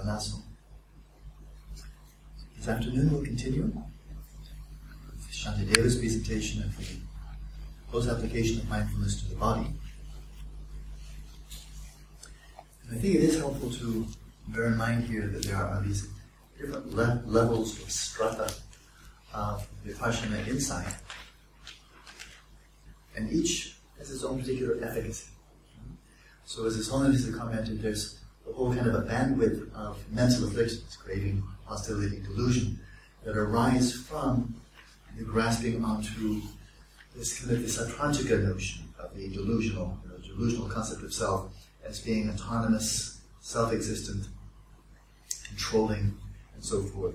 Naso. This afternoon we'll continue with Shantideva's presentation of the close application of mindfulness to the body. And I think it is helpful to bear in mind here that there are these different levels or strata of Vipassana insight, and each has its own particular efficacy. So as His Holiness has commented, there's a whole kind of a bandwidth of mental afflictions, craving, hostility, delusion, that arise from the grasping onto this kind of this atrantika notion of the delusional concept of self as being autonomous, self-existent, controlling, and so forth.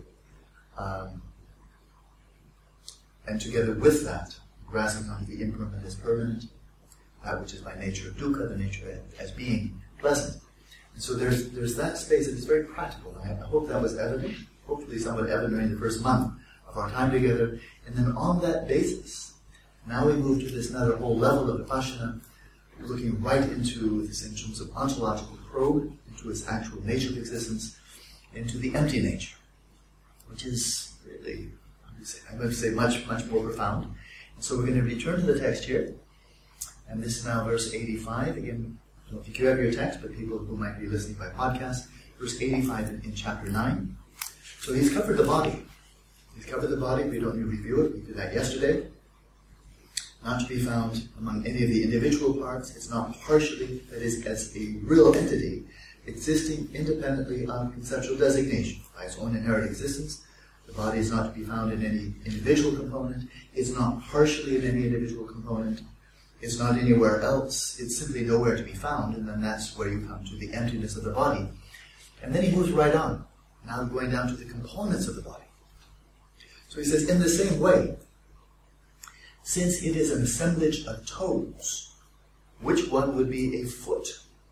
And together with that, grasping onto the impermanent as permanent, that which is by nature dukkha, the nature as being pleasant. And so there's that space that is very practical. I hope that was evident, hopefully somewhat evident during the first month of our time together. And then on that basis, now we move to this another whole level of Vipassana, looking right into this in terms of ontological probe, into its actual nature of existence, into the empty nature, which is really, I'm going to say much, much more profound. And so we're going to return to the text here. And this is now verse 85. Again, I don't know if you have your text, but people who might be listening by podcast, verse 85 in chapter 9. So he's covered the body. He's covered the body. We don't need to review it. We did that yesterday. Not to be found among any of the individual parts. It's not partially, that is, as a real entity, existing independently of conceptual designation by its own inherent existence. The body is not to be found in any individual component. It's not partially in any individual component. It's not anywhere else. It's simply nowhere to be found, and then that's where you come to the emptiness of the body. And then he moves right on, now going down to the components of the body. So he says, in the same way, since it is an assemblage of toes, which one would be a foot?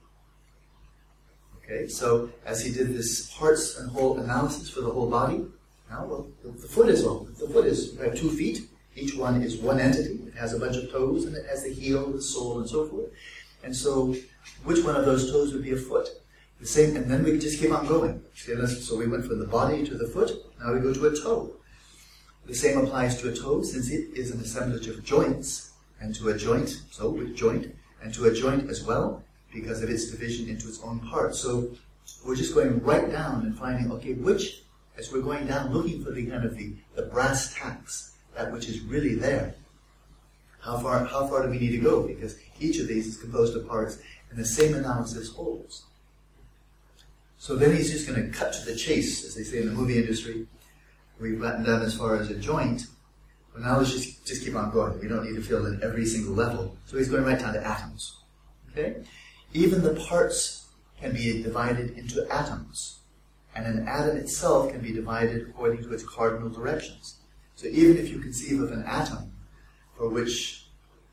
Okay, so as he did this parts and whole analysis for the whole body, now, well, the foot is, we have 2 feet. Each one is one entity. It has a bunch of toes, and it has the heel, the sole, and so forth. And so, which one of those toes would be a foot? The same, and then we just keep on going. So we went from the body to the foot. Now we go to a toe. The same applies to a toe, since it is an assemblage of joints, and to a joint, so with joint, and to a joint as well, because of its division into its own parts. So we're just going right down and finding, okay, which, as we're going down, looking for the kind of the brass tacks, that which is really there. How far do we need to go? Because each of these is composed of parts, and the same analysis holds. So then he's just going to cut to the chase, as they say in the movie industry. We've gotten down as far as a joint. Well, now let's just keep on going. We don't need to fill in every single level. So he's going right down to atoms. Okay? Even the parts can be divided into atoms. And an atom itself can be divided according to its cardinal directions. So even if you conceive of an atom for which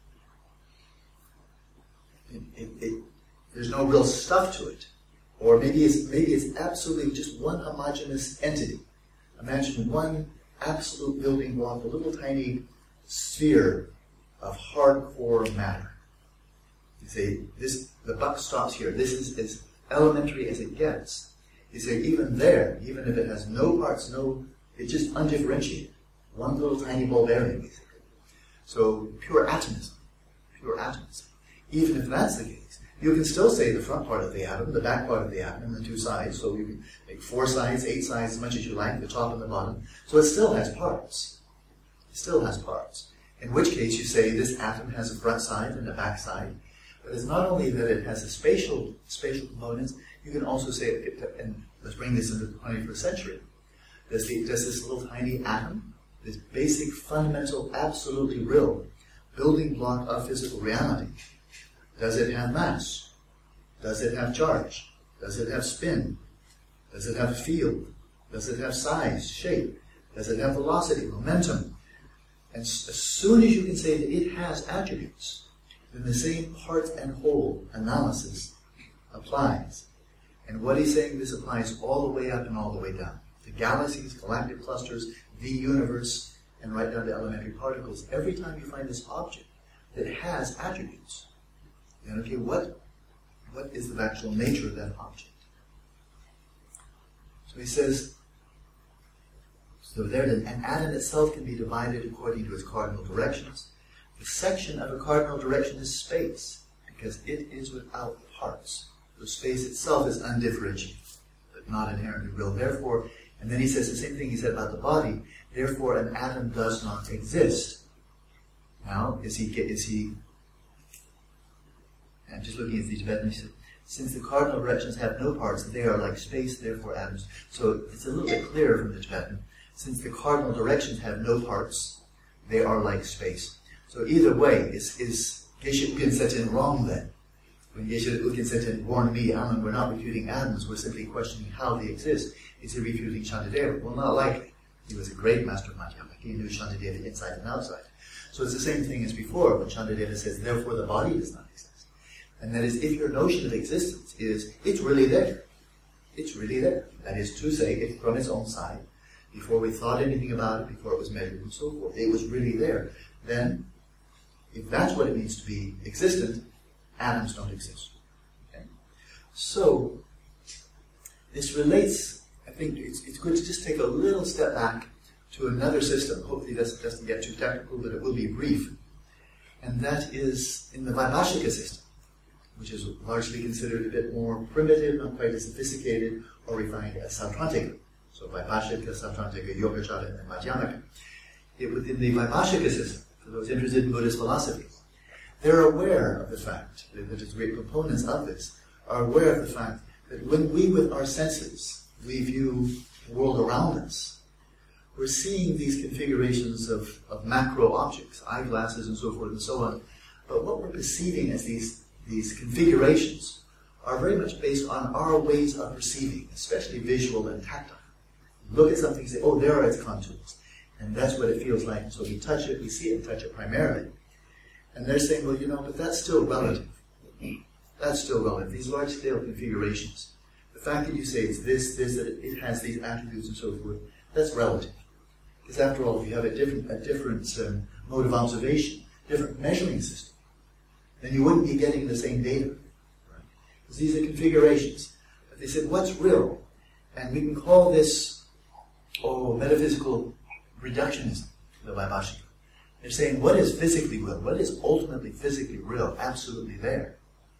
there's no real stuff to it, or maybe it's absolutely just one homogeneous entity. Imagine one absolute building block, a little tiny sphere of hardcore matter. You say, the buck stops here. This is as elementary as it gets. You say, even there, even if it has no parts, it's just undifferentiated. One little tiny ball bearing, basically. So, pure atomism. Even if that's the case, you can still say the front part of the atom, the back part of the atom, and the 2 sides. So you can make 4 sides, 8 sides, as much as you like, the top and the bottom. So it still has parts. In which case you say this atom has a front side and a back side. But it's not only that it has a spatial components, you can also say, and let's bring this into the 21st century, does this little tiny atom, this basic, fundamental, absolutely real building block of physical reality, does it have mass? Does it have charge? Does it have spin? Does it have field? Does it have size, shape? Does it have velocity, momentum? And as soon as you can say that it has attributes, then the same part and whole analysis applies. And what he's saying, this applies all the way up and all the way down. The galaxies, galactic clusters, the universe, and right down to elementary particles. Every time you find this object that has attributes, then okay, what is the actual nature of that object? So he says, so there, an atom itself can be divided according to its cardinal directions. The section of a cardinal direction is space, because it is without parts. So space itself is undifferentiated, but not inherently real. Therefore, and then he says the same thing he said about the body, therefore an atom does not exist. Now, I'm just looking at the Tibetan, he said, since the cardinal directions have no parts, they are like space, therefore atoms. So it's a little bit clearer from the Tibetan. Since the cardinal directions have no parts, they are like space. So either way, is Geshe Uken Sechen wrong then? When Geshe Uken Sechen warned me, Alan, we're not refuting atoms, we're simply questioning how they exist. Is he refuting Shantideva? Well, not likely. He was a great master of Madhyamaka. He knew Shantideva inside and outside. So it's the same thing as before, when Shantideva says, therefore the body does not exist. And that is, if your notion of existence is, it's really there. It's really there. That is to say, it's from its own side. Before we thought anything about it, before it was measured and so forth, it was really there. Then, if that's what it means to be existent, atoms don't exist. Okay? So, this relates, I think it's good to just take a little step back to another system. Hopefully this doesn't get too technical, but it will be brief. And that is in the Vaibhashika system, which is largely considered a bit more primitive, not quite as sophisticated or refined as Sautrantika. So Vaibhashika, Sautrantika, Yogacara, and Madhyamaka. Within the Vaibhashika system, for those interested in Buddhist philosophy, they're aware of the fact, that the great proponents of this, are aware of the fact that when we, with our senses, we view the world around us, we're seeing these configurations of macro objects, eyeglasses and so forth and so on, but what we're perceiving as these configurations are very much based on our ways of perceiving, especially visual and tactile. Look at something and say, oh, there are its contours. And that's what it feels like. And so we touch it, we see it and touch it primarily. And they're saying, well, but that's still relative. That's still relative. These large-scale configurations, the fact that you say it's this, that it has these attributes and so forth, that's relative. Because after all, if you have a different mode of observation, different measuring system, then you wouldn't be getting the same data. Right? Because these are configurations. But they said, what's real? And we can call this, metaphysical reductionism, the Vaibhashika. They're saying, what is physically real? What is ultimately physically real, absolutely there,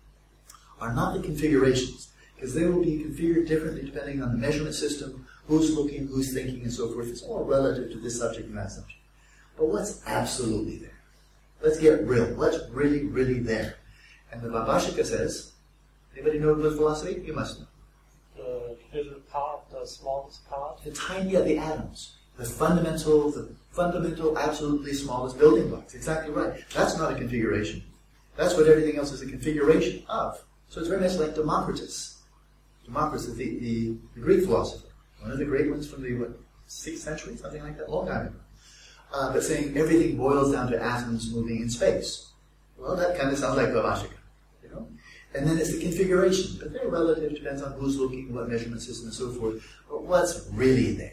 are not the configurations. Because they will be configured differently depending on the measurement system, who's looking, who's thinking, and so forth. It's all relative to this subject and that subject. But what's absolutely there? Let's get real. What's really, really there? And the Vaibhashika says, anybody know Buddhist philosophy? You must know. The little part, the smallest part? The atoms. The fundamental, absolutely smallest building blocks. Exactly right. That's not a configuration. That's what everything else is a configuration of. So it's very much like Democritus. Democritus, the Greek philosopher. One of the great ones from the 6th century, something like that, a long time ago. But saying everything boils down to atoms moving in space. Well, that kind of sounds like Vaibhashika, And then it's the configuration, but they're relative, depends on who's looking, what measurement system, and so forth. But what's really there,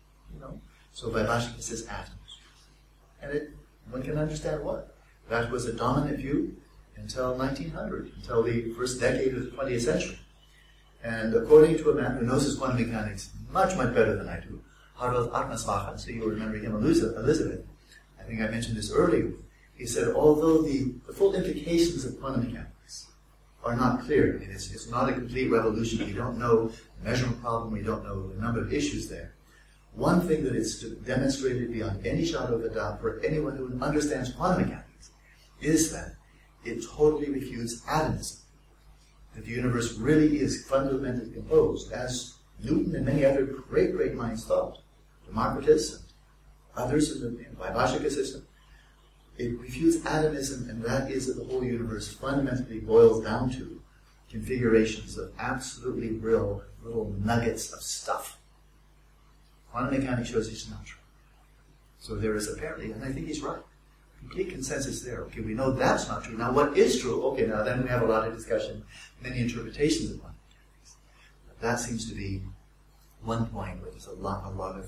So Vaibhashika says atoms, and one can understand why. That was a dominant view until 1900, until the first decade of the 20th century. And according to a man who knows his quantum mechanics much, much better than I do, Harald Atmasvacha, so you'll remember him, Elizabeth. I think I mentioned this earlier. He said, although the full implications of quantum mechanics are not clear, it's not a complete revolution, we don't know the measurement problem, we don't know the number of issues there. One thing that is demonstrated beyond any shadow of a doubt for anyone who understands quantum mechanics is that it totally refutes atomism. That the universe really is fundamentally composed, as Newton and many other great, great minds thought. Democritus and others in the Vaibhashika system. It refutes atomism, and that is that the whole universe fundamentally boils down to configurations of absolutely real little nuggets of stuff. Quantum mechanics shows it's not true. So there is apparently, and I think he's right, complete consensus there. Okay, we know that's not true. Now what is true? Okay, now then we have a lot of discussion, many interpretations of quantum mechanics. But that seems to be one point where there's a lot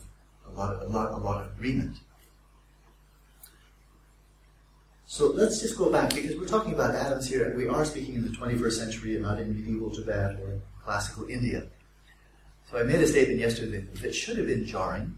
of agreement. So let's just go back, because we're talking about atoms here, and we are speaking in the 21st century and not in medieval Tibet or classical India. So I made a statement yesterday that should have been jarring,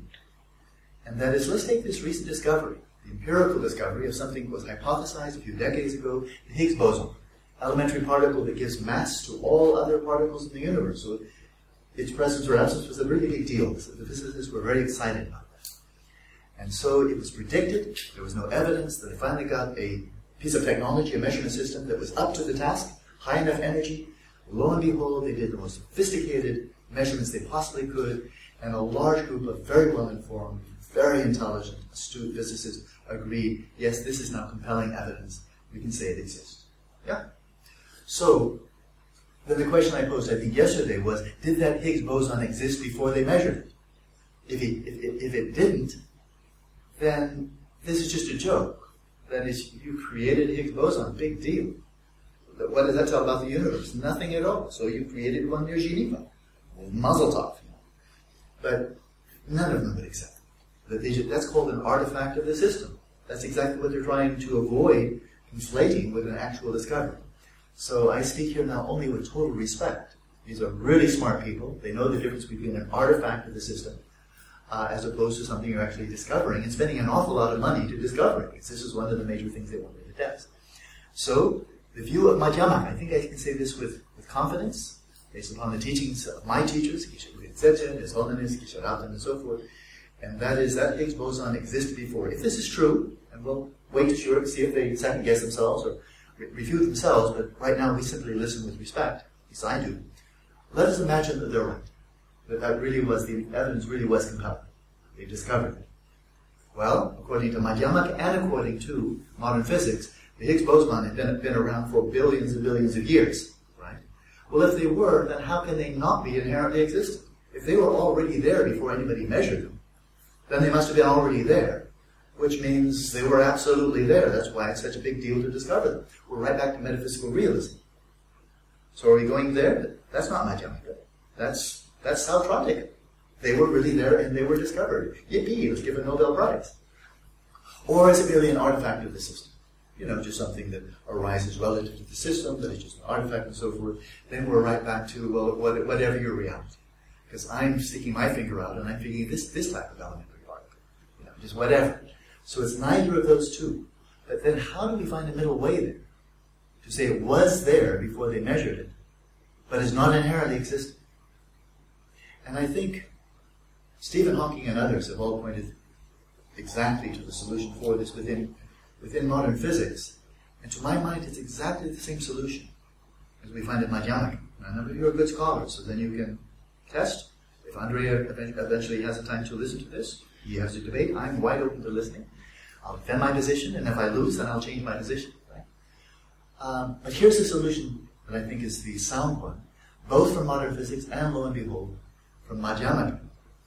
and that is, let's take this recent discovery, the empirical discovery of something that was hypothesized a few decades ago, the Higgs boson, elementary particle that gives mass to all other particles in the universe. So its presence or absence was a really big deal. The physicists were very excited about that. And so it was predicted, there was no evidence, that they finally got a piece of technology, a measurement system that was up to the task, high enough energy. Lo and behold, they did the most sophisticated measurements they possibly could, and a large group of very well-informed, very intelligent, astute physicists agreed, yes, this is now compelling evidence. We can say it exists. Yeah? So, then the question I posed, I think, yesterday was, did that Higgs boson exist before they measured it? If it didn't, then this is just a joke. That is, you created Higgs boson, big deal. What does that tell about the universe? Nothing at all. So you created one near Geneva. Mazel tov. But none of them would accept it. That's called an artifact of the system. That's exactly what they're trying to avoid conflating with an actual discovery. So I speak here now only with total respect. These are really smart people. They know the difference between an artifact of the system as opposed to something you're actually discovering and spending an awful lot of money to discover it, because this is one of the major things they wanted to test. So the view of Madhyamaka, I think I can say this with confidence, based upon the teachings of my teachers, Geshe Rinpoche, His Holiness, Geshe Rabten, and so forth, and that is that Higgs boson existed before. If this is true, and we'll wait to see if they second guess themselves or refute themselves, but right now we simply listen with respect, at least I do. Let us imagine that they're right, that really was, the evidence really was compelling. They discovered it. Well, according to Madhyamaka and according to modern physics, the Higgs boson had been around for billions and billions of years, right? Well, if they were, then how can they not be inherently existent? If they were already there before anybody measured them, then they must have been already there, which means they were absolutely there. That's why it's such a big deal to discover them. We're right back to metaphysical realism. So are we going there? That's not Madhyamaka. That's Sautrantika. They were really there and they were discovered. Yippee, he was given a Nobel Prize. Or is it merely an artifact of the system? Just something that arises relative to the system, that is just an artifact and so forth. Then we're right back to, well, whatever your reality. Because I'm sticking my finger out and I'm thinking this type of elementary particle. Just whatever. So it's neither of those two. But then how do we find a middle way there? To say it was there before they measured it, but is not inherently existent. And I think Stephen Hawking and others have all pointed exactly to the solution for this within modern physics. And to my mind, it's exactly the same solution as we find in Madhyamaka. Now, none of you are good scholars, so then you can test. If Andrea eventually has the time to listen to this, he has to debate. I'm wide open to listening. I'll defend my position, and if I lose, then I'll change my position. Right? But here's the solution that I think is the sound one, both from modern physics and, lo and behold, from Madhyamaka.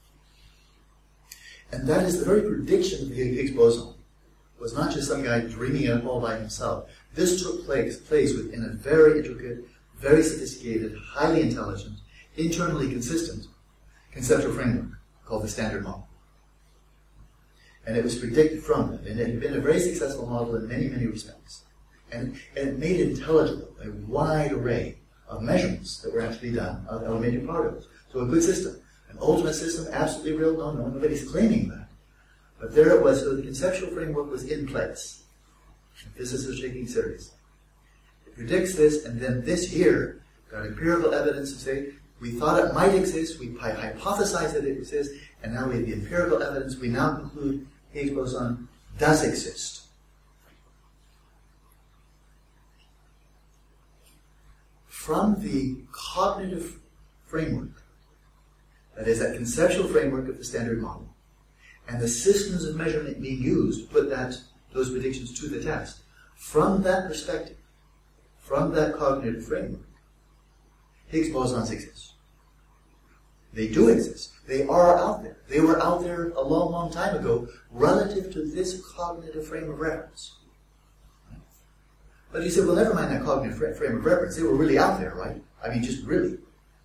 And that is the very prediction of the Higgs boson was not just some guy dreaming it all by himself. This took place within a very intricate, very sophisticated, highly intelligent, internally consistent conceptual framework called the Standard Model. And it was predicted from that. And it had been a very successful model in many, many respects. And it made intelligible a wide array of measurements that were actually done of elementary particles. So a good system. An ultimate system, absolutely real, nobody's claiming that. But there it was, so the conceptual framework was in place. And physicists are taking seriously. It predicts this, and then this here got empirical evidence to say, we thought it might exist, we hypothesized that it exists, and now we have the empirical evidence, we now conclude Higgs boson does exist. From the cognitive framework, that is, that conceptual framework of the Standard Model, and the systems of measurement being used to put those predictions to the test, from that perspective, from that cognitive framework, Higgs bosons exist. They do exist. They are out there. They were out there a long, long time ago relative to this cognitive frame of reference. But you said, well, never mind that cognitive frame of reference. They were really out there, right? I mean, just really.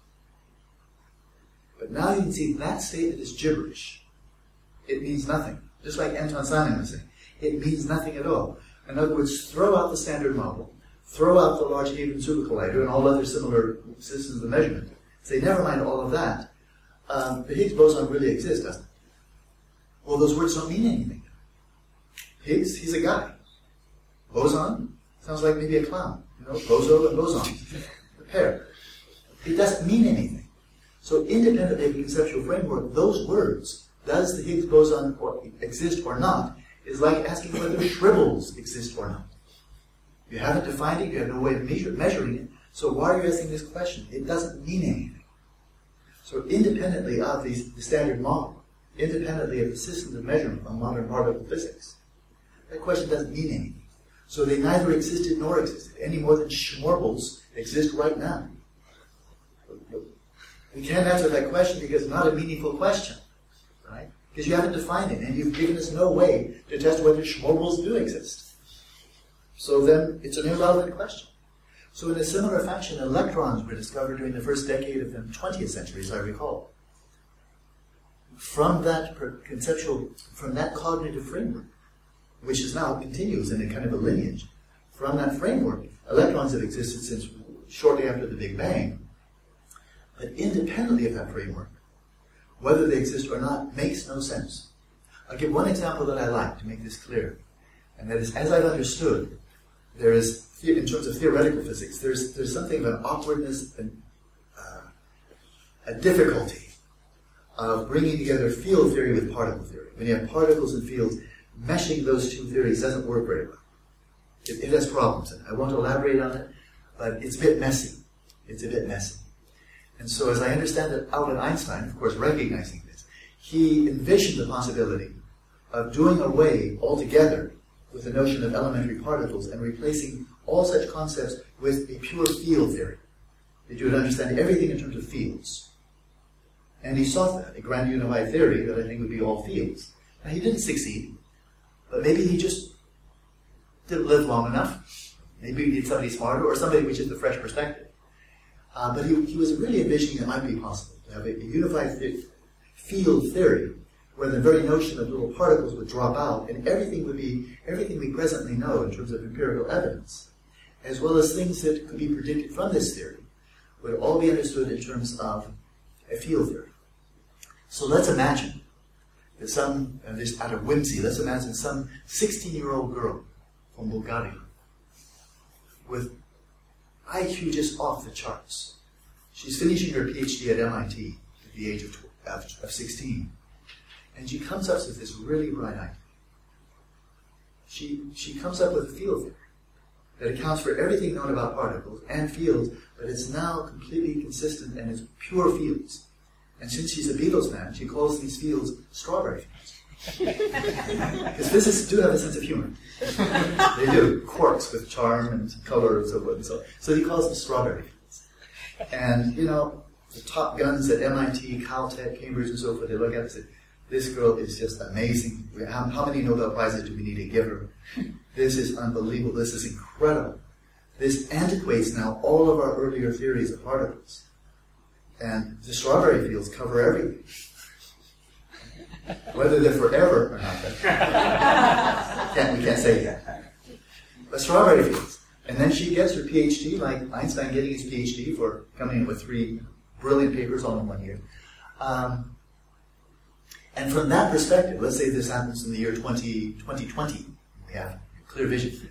But now you can see that statement is gibberish. It means nothing. Just like Anton Simon was saying. It means nothing at all. In other words, throw out the Standard Model, throw out the Large Hadron Supercollider and all other similar systems of measurement. Say, never mind all of that. the Higgs boson really exists, doesn't it? Well, those words don't mean anything. Higgs, he's a guy. Boson sounds like maybe a clown. Bozo and boson, a pair. It doesn't mean anything. So independently of the conceptual framework, those words, does the Higgs boson exist or not, is like asking whether shrivels exist or not. You haven't defined it, you have no way of measuring it, so why are you asking this question? It doesn't mean anything. So independently of the standard model, independently of the systems of measurement of modern particle physics, that question doesn't mean anything. So they neither existed nor existed, any more than schmorbles exist right now. We can't answer that question because it's not a meaningful question, right? Because you haven't defined it, and you've given us no way to test whether schmorbles do exist. So then, it's an irrelevant question. So in a similar fashion, electrons were discovered during the first decade of the 20th century, as I recall. From that cognitive framework, which is now continues in a kind of a lineage, from that framework, electrons have existed since shortly after the Big Bang. But independently of that framework, whether they exist or not makes no sense. I'll give one example that I like to make this clear, and that is, as I've understood, there is, in terms of theoretical physics, there's something of an awkwardness and a difficulty of bringing together field theory with particle theory. When you have particles and fields, meshing those two theories doesn't work very well. It has problems, and I won't elaborate on it, but it's a bit messy. It's a bit messy. And so as I understand it, Albert Einstein, of course recognizing this, he envisioned the possibility of doing away altogether with the notion of elementary particles and replacing all such concepts with a pure field theory. That you would understand everything in terms of fields. And he sought that, a grand unified theory that I think would be all fields. Now he didn't succeed, but maybe he just didn't live long enough. Maybe he needed somebody smarter or somebody with just a fresh perspective. But he was really envisioning it might be possible to have a unified field theory where the very notion of little particles would drop out and everything we presently know in terms of empirical evidence, as well as things that could be predicted from this theory, would all be understood in terms of a field theory. So let's imagine that just out of whimsy, let's imagine some 16-year-old girl from Bulgaria with IQ just off the charts. She's finishing her PhD at MIT at the age of 16. And she comes up with this really bright idea. She comes up with a field theory that accounts for everything known about particles and fields, but it's now completely consistent and it's pure fields. And since she's a Beatles fan, she calls these fields strawberry fields. Because physicists do have a sense of humor. They do. Quarks with charm and color and so forth and so on. So he calls them strawberry fields. And, the top guns at MIT, Caltech, Cambridge and so forth, they look at it and say, this girl is just amazing. How many Nobel Prizes do we need to give her? This is unbelievable. This is incredible. This antiquates now all of our earlier theories of particles. And the strawberry fields cover everything. Whether they're forever or not, we can't say that. But strawberry fields. And then she gets her PhD, like Einstein getting his PhD for coming in with 3 brilliant papers all in 1 year. And from that perspective, let's say this happens in the year 2020, we have clear vision,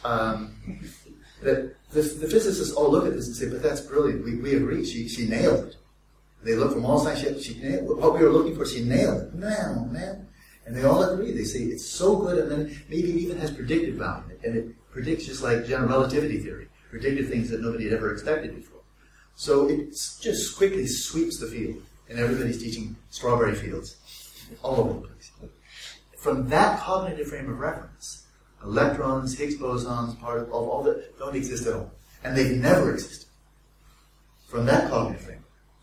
that the physicists all look at this and say, but that's brilliant, we agree, she nailed it. They look from all sides, she nailed it. What we were looking for, she nailed it. Man. And they all agree. They say it's so good, and then maybe it even has predictive value. And it predicts just like general relativity theory, predicted things that nobody had ever expected before. So it just quickly sweeps the field, and everybody's teaching strawberry fields all over the place. From that cognitive frame of reference, electrons, Higgs bosons, particles, all that don't exist at all. And they've never existed. From that cognitive frame.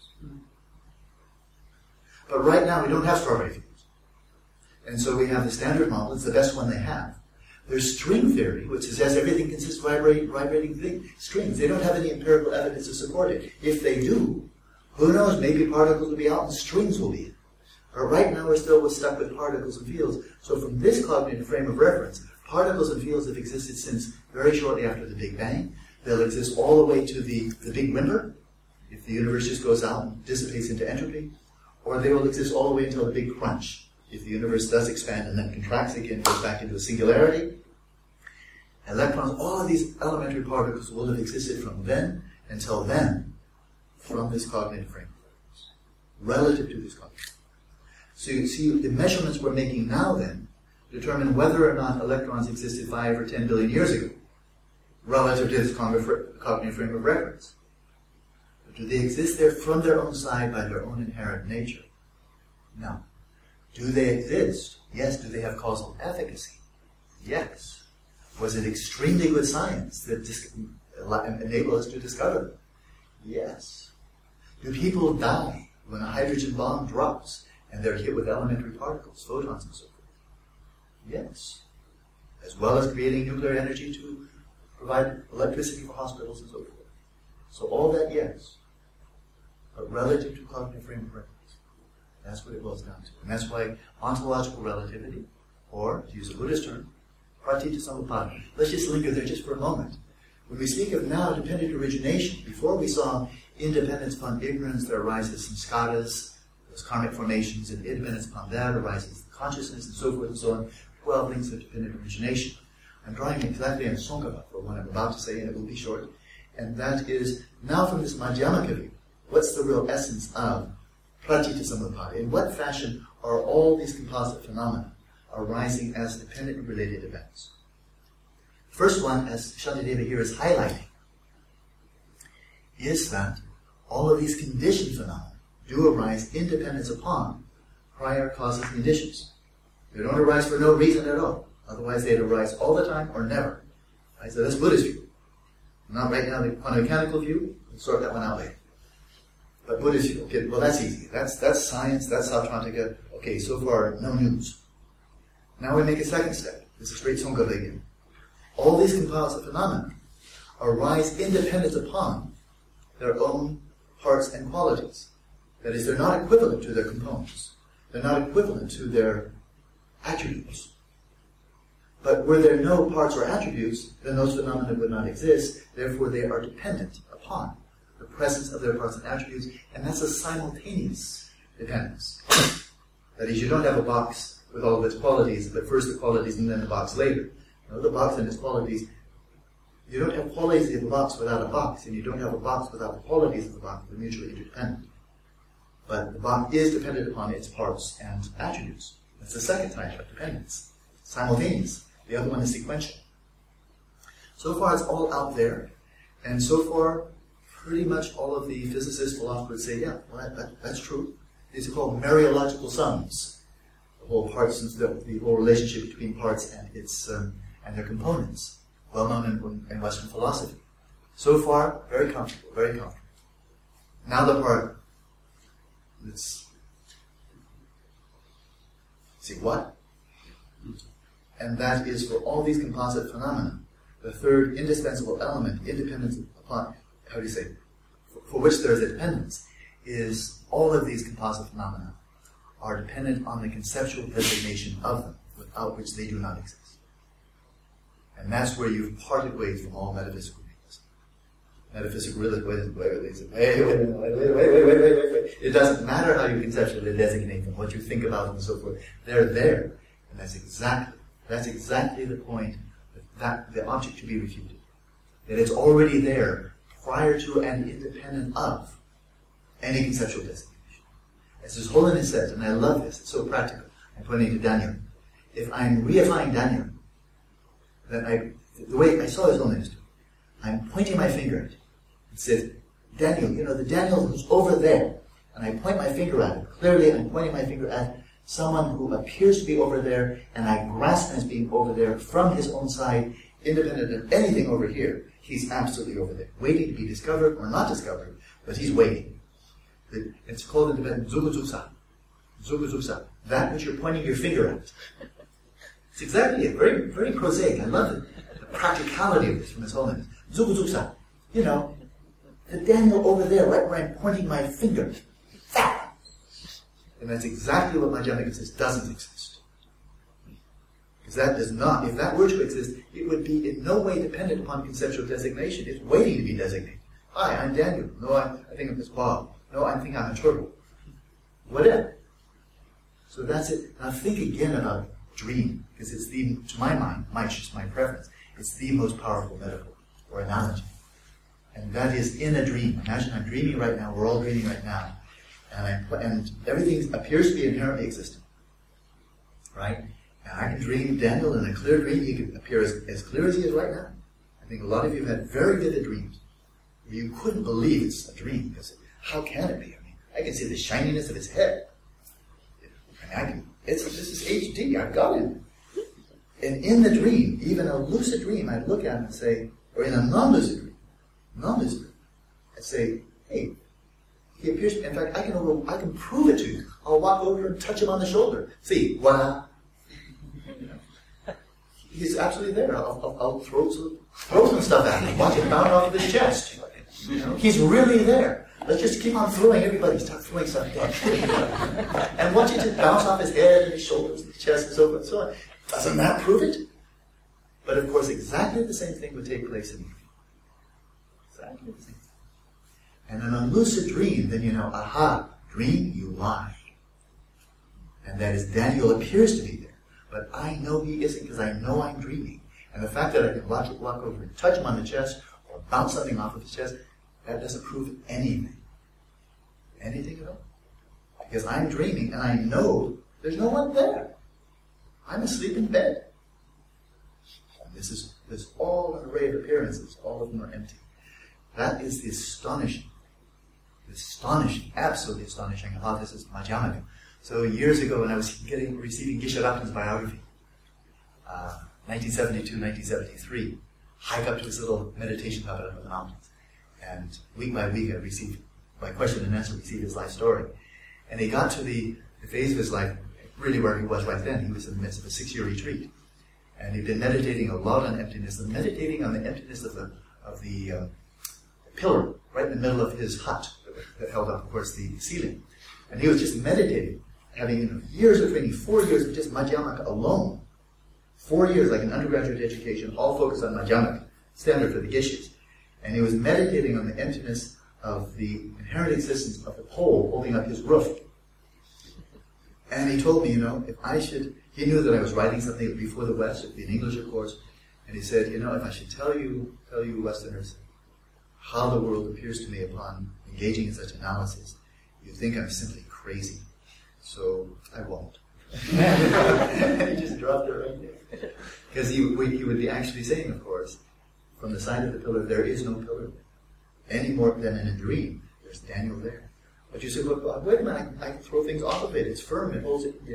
But right now we don't have strawberry fields. And so we have the standard model, it's the best one they have. There's string theory, which suggests everything consists of vibrating strings. They don't have any empirical evidence to support it. If they do, who knows, maybe particles will be out and strings will be in. But right now we're still stuck with particles and fields. So from this cognitive frame of reference, particles and fields have existed since very shortly after the Big Bang. They'll exist all the way to the Big Whimper, if the universe just goes out and dissipates into entropy, or they will exist all the way until the big crunch. If the universe does expand and then contracts again, goes back into a singularity, electrons, all of these elementary particles will have existed from then until then, from this cognitive framework, relative to this cognitive. So you see, the measurements we're making now then determine whether or not electrons existed 5 or 10 billion years ago, relative to this cognitive frame of reference. But do they exist there from their own side by their own inherent nature? No. Do they exist? Yes. Do they have causal efficacy? Yes. Was it extremely good science that enabled us to discover them? Yes. Do people die when a hydrogen bomb drops and they're hit with elementary particles, photons and so forth? Yes. As well as creating nuclear energy to provide electricity for hospitals and so forth. So all that, yes. But relative to cognitive frame of reference. That's what it boils down to. And that's why ontological relativity, or, to use a Buddhist term, pratitya samuppada. Let's just linger there just for a moment. When we speak of now dependent origination, before we saw independence upon ignorance, there arises samskaras, those karmic formations, and independence upon that arises consciousness and so forth and so on. 12 links of dependent origination. I'm drawing exactly on Tsongkhapa for what I'm about to say, and it will be short. And that is, now from this Madhyamaka view, what's the real essence of pratitya samuppada? In what fashion are all these composite phenomena arising as dependent and related events? First one, as Shantideva here is highlighting, is that all of these conditioned phenomena do arise in dependence upon prior causes and conditions. They don't arise for no reason at all. Otherwise they'd arise all the time or never. Right? So that's Buddhist view. Not right now the quantum mechanical view. We'll sort that one out later. But Buddhist view, okay, well that's easy. That's science, that's Sautrantika. Okay, so far no news. Now we make a second step. This is straight Tsongkhapa again. All these composite phenomena arise independent upon their own parts and qualities. That is, they're not equivalent to their components. They're not equivalent to their attributes. But were there no parts or attributes, then those phenomena would not exist. Therefore, they are dependent upon the presence of their parts and attributes, and that's a simultaneous dependence. That is, you don't have a box with all of its qualities, but first the qualities and then the box later. No, the box and its qualities, you don't have qualities of a box without a box, and you don't have a box without the qualities of the box. They're mutually interdependent. But the box is dependent upon its parts and attributes. That's the second type of dependence. Simultaneous. The other one is sequential. So far it's all out there, and so far pretty much all of the physicists, philosophers say, yeah, well, that's true. These are called mereological sums. The whole parts, the whole relationship between parts and its and their components, well known in Western philosophy. So far, very comfortable, very comfortable. Now the part that's see what? And that is for all these composite phenomena, the third indispensable element, independence upon, how do you say, for which there is a dependence, is all of these composite phenomena are dependent on the conceptual designation of them, without which they do not exist. And that's where you've parted ways from all metaphysical realism. Metaphysical realism, wait. It doesn't matter how you conceptually designate them, what you think about them and so forth. They're there. And that's exactly the point that the object to be refuted. That it's already there prior to and independent of any conceptual designation. As His Holiness says, and I love this, it's so practical. I'm pointing to Daniel. If I'm reifying Daniel, then the way I saw His Holiness do, I'm pointing my finger at it. It says, Daniel, the Daniel who's over there. And I point my finger at it. Clearly, I'm pointing my finger at someone who appears to be over there, and I grasp him as being over there from his own side, independent of anything over here. He's absolutely over there, waiting to be discovered or not discovered, but he's waiting. It's called in Tibetan Zuguzuksa. Zuguzuksa. That which you're pointing your finger at. It's exactly it. Very, very prosaic. I love it. The practicality of this from His Holiness. Zuguzuksa. The Daniel over there, right where I'm pointing my finger. That. And that's exactly what Madhyamaka says doesn't exist. Because that does not, if that were to exist, it would be in no way dependent upon conceptual designation. It's waiting to be designated. Hi, I'm Daniel. No, I think I'm this Bob. No, I think I'm a turtle. What if? So that's it. Now think again about dream, because it's the, to my mind, just my preference, it's the most powerful metaphor or analogy. And that is in a dream. Imagine I'm dreaming right now, we're all dreaming right now, and everything appears to be inherently existent. Right? And I can dream Daniel in a clear dream, he can appear as clear as he is right now. I think a lot of you have had very vivid dreams. You couldn't believe it's a dream, because how can it be? I mean, I can see the shininess of his head. This is HD, I've got him. And in the dream, even a lucid dream, I'd look at him and say, or in a non-lucid dream, I'd say, hey, he appears, in fact, I can prove it to you. I'll walk over and touch him on the shoulder. See, voila. He's absolutely there. I'll throw some stuff at him, watch it bounce off of his chest. He's really there. Let's just keep on throwing. Everybody start throwing stuff down. And watch it just bounce off his head and his shoulders and his chest and so forth and so on. Doesn't that prove it? But of course, exactly the same thing would take place in the dream. Exactly the same thing. And in a lucid dream, then you know, aha, dream, you lie. And that is, Daniel appears to be there. But I know he isn't, because I know I'm dreaming. And the fact that I can walk over and touch him on the chest or bounce something off of his chest, that doesn't prove anything. Anything at all. Because I'm dreaming and I know there's no one there. I'm asleep in bed. And there's all an array of appearances. All of them are empty. That is the astonishing, absolutely astonishing hypothesis of Madhyamaka. So years ago when I was receiving Geshe Rabten's biography, 1972, 1973, hike up to his little meditation hut up in the mountains. And week by week I received, by question and answer, received his life story. And he got to the phase of his life, really where he was right then. He was in the midst of a 6-year retreat. And he'd been meditating a lot on emptiness, and meditating on the emptiness of the pillar right in the middle of his hut that held up, of course, the ceiling. And he was just meditating, having years of training, 4 years of just Madhyamaka alone. 4 years, like an undergraduate education, all focused on Madhyamaka, standard for the Geshes. And he was meditating on the emptiness of the inherent existence of the pole holding up his roof. And he told me, he knew that I was writing something before the West, it would be in English, of course. And he said, if I should tell you Westerners how the world appears to me upon engaging in such analysis, you'd think I'm simply crazy. So I won't. And he just dropped it right there. Because he would be actually saying, of course, from the side of the pillar, there is no pillar there. Any more than in a dream, there's Daniel there. But you say, well, wait a minute, I can throw things off of it. It's firm, it holds it. Yeah.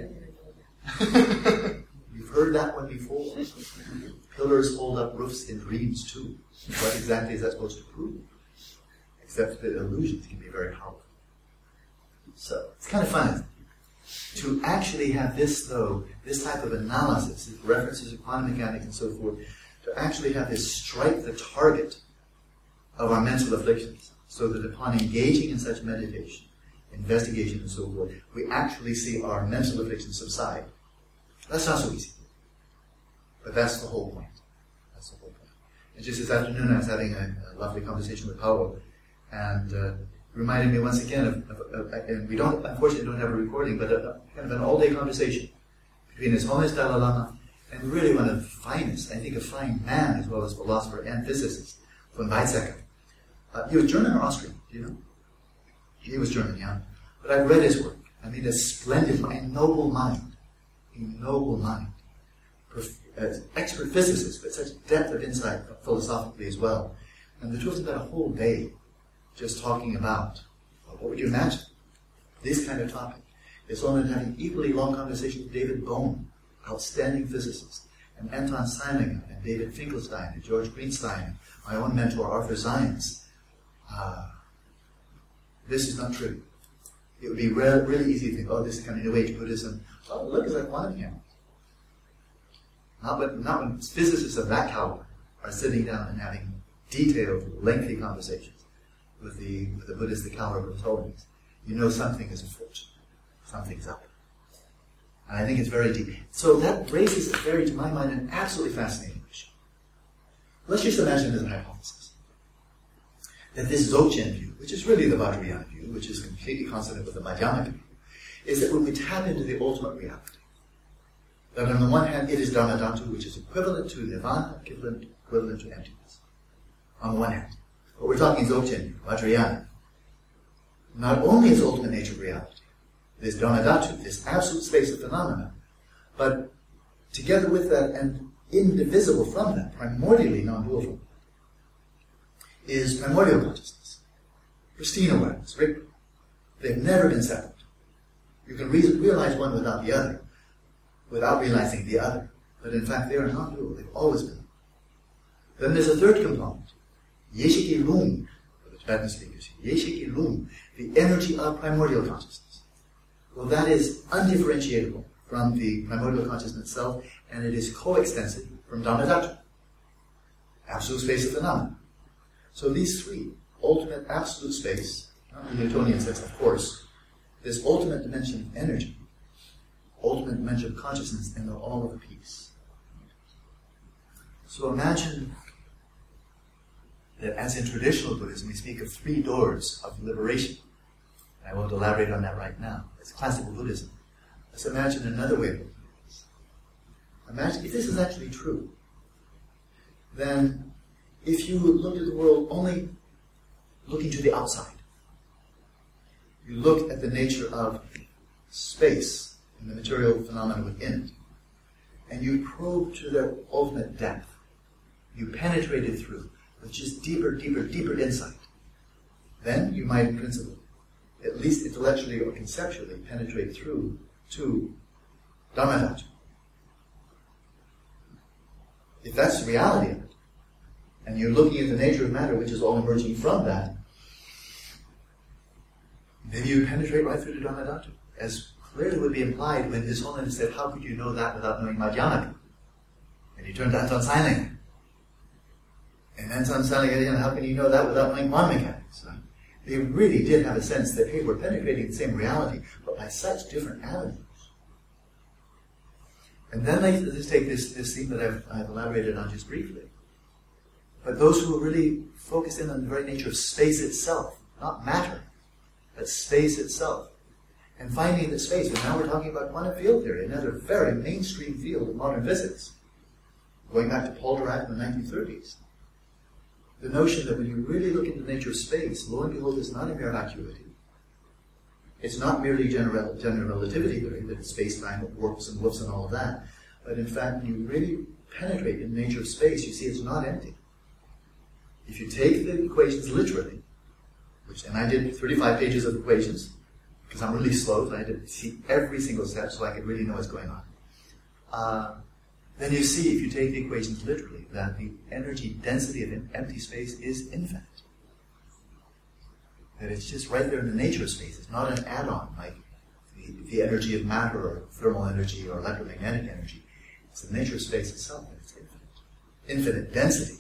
You've heard that one before. Pillars hold up roofs in dreams too. What exactly is that supposed to prove? Except that illusions can be very powerful. So, it's kind of fun. To actually have this type of analysis, references to quantum mechanics and so forth, to actually have this strike the target of our mental afflictions, so that upon engaging in such meditation, investigation and so forth, we actually see our mental afflictions subside. That's not so easy. But that's the whole point. That's the whole point. And just this afternoon I was having a lovely conversation with Paolo, and reminded me once again and we unfortunately don't have a recording, but kind of an all-day conversation between His Holiness Dalai Lama and really one of the finest, I think a fine man as well as philosopher and physicist, von Weizsäcker. He was German or Austrian, do you know? He was German, yeah. But I've read his work. I mean, a splendid, a noble mind. Expert physicist, but such depth of insight philosophically as well. And the two of them spent a whole day just talking about, what would you imagine? This kind of topic. It's only having equally long conversations with David Bohm, outstanding physicist, and Anton Seilinger, and David Finkelstein, and George Greenstein, my own mentor, Arthur Zients. This is not true. It would be really easy to think, this is kind of New Age Buddhism. Oh, look, it's like quantum mechanics. Not when physicists of that caliber are sitting down and having detailed, lengthy conversations with the Buddhistic caliber of Ptolemies. You know something is afoot. Something's up. And I think it's very deep. So that raises, to my mind, an absolutely fascinating issue. Let's just imagine there's a hypothesis that this Dzogchen view, which is really the Vajrayana view, which is completely consonant with the Madhyamaka view, is that when we tap into the ultimate reality, that on the one hand it is Dharma Dhatu, which is equivalent to Nirvana, equivalent to emptiness. On the one hand. But we're talking Dzogchen, Vajrayana. Not only is ultimate nature reality, this Dharma Dhatu, this absolute space of phenomena, but together with that and indivisible from that, primordially non-dual from that, is primordial consciousness. Pristine awareness, right? They've never been separate. You can realize one without the other, without realizing the other. But in fact, they are non-dual. They've always been. Then there's a third component. Yeshiki Lung, for the Tibetan speakers. Yeshiki Lung, the energy of primordial consciousness. Well, that is undifferentiable from the primordial consciousness itself, and it is coextensive from Dhamma Dhatu, absolute space of phenomena. So these three, ultimate absolute space, not the Newtonian sense, of course, this ultimate dimension of energy, ultimate dimension of consciousness, and they're all of a piece. So imagine that as in traditional Buddhism, we speak of 3 doors of liberation. I won't elaborate on that right now. It's classical Buddhism. Let's imagine another way of looking at this. Imagine if this is actually true, then if you look at the world only looking to the outside, you look at the nature of space and the material phenomena within it, and you probe to their ultimate depth. You penetrate it through with just deeper, deeper, deeper insight. Then you might, in principle, at least intellectually or conceptually, penetrate through to Dhamma Dhatu. If that's the reality of it, and you're looking at the nature of matter, which is all emerging from that, maybe you penetrate right through to Dhamma Dhatu, as clearly would be implied when His Holiness said, how could you know that without knowing Madhyamaka? And you turn to Anton Seiling. And Anton Seiling again, how can you know that without knowing quantum mechanics? Right? They really did have a sense that, hey, we're penetrating the same reality, but by such different avenues. And then let's take this theme that I've elaborated on just briefly. But those who are really focused in on the very nature of space itself, not matter, but space itself, and finding that space, and now we're talking about quantum field theory, another very mainstream field of modern physics, going back to Paul Dirac in the 1930s. The notion that when you really look into the nature of space, lo and behold, it's not a mere vacuity. It's not merely general relativity theory, that space-time warps and woofs and all of that. But in fact, when you really penetrate in the nature of space, you see it's not empty. If you take the equations literally, and I did 35 pages of equations, because I'm really slow, so I had to see every single step so I could really know what's going on. Then you see, if you take the equations literally, that the energy density of empty space is infinite. That it's just right there in the nature of space. It's not an add-on like the energy of matter or thermal energy or electromagnetic energy. It's the nature of space itself, and it's infinite. Infinite density.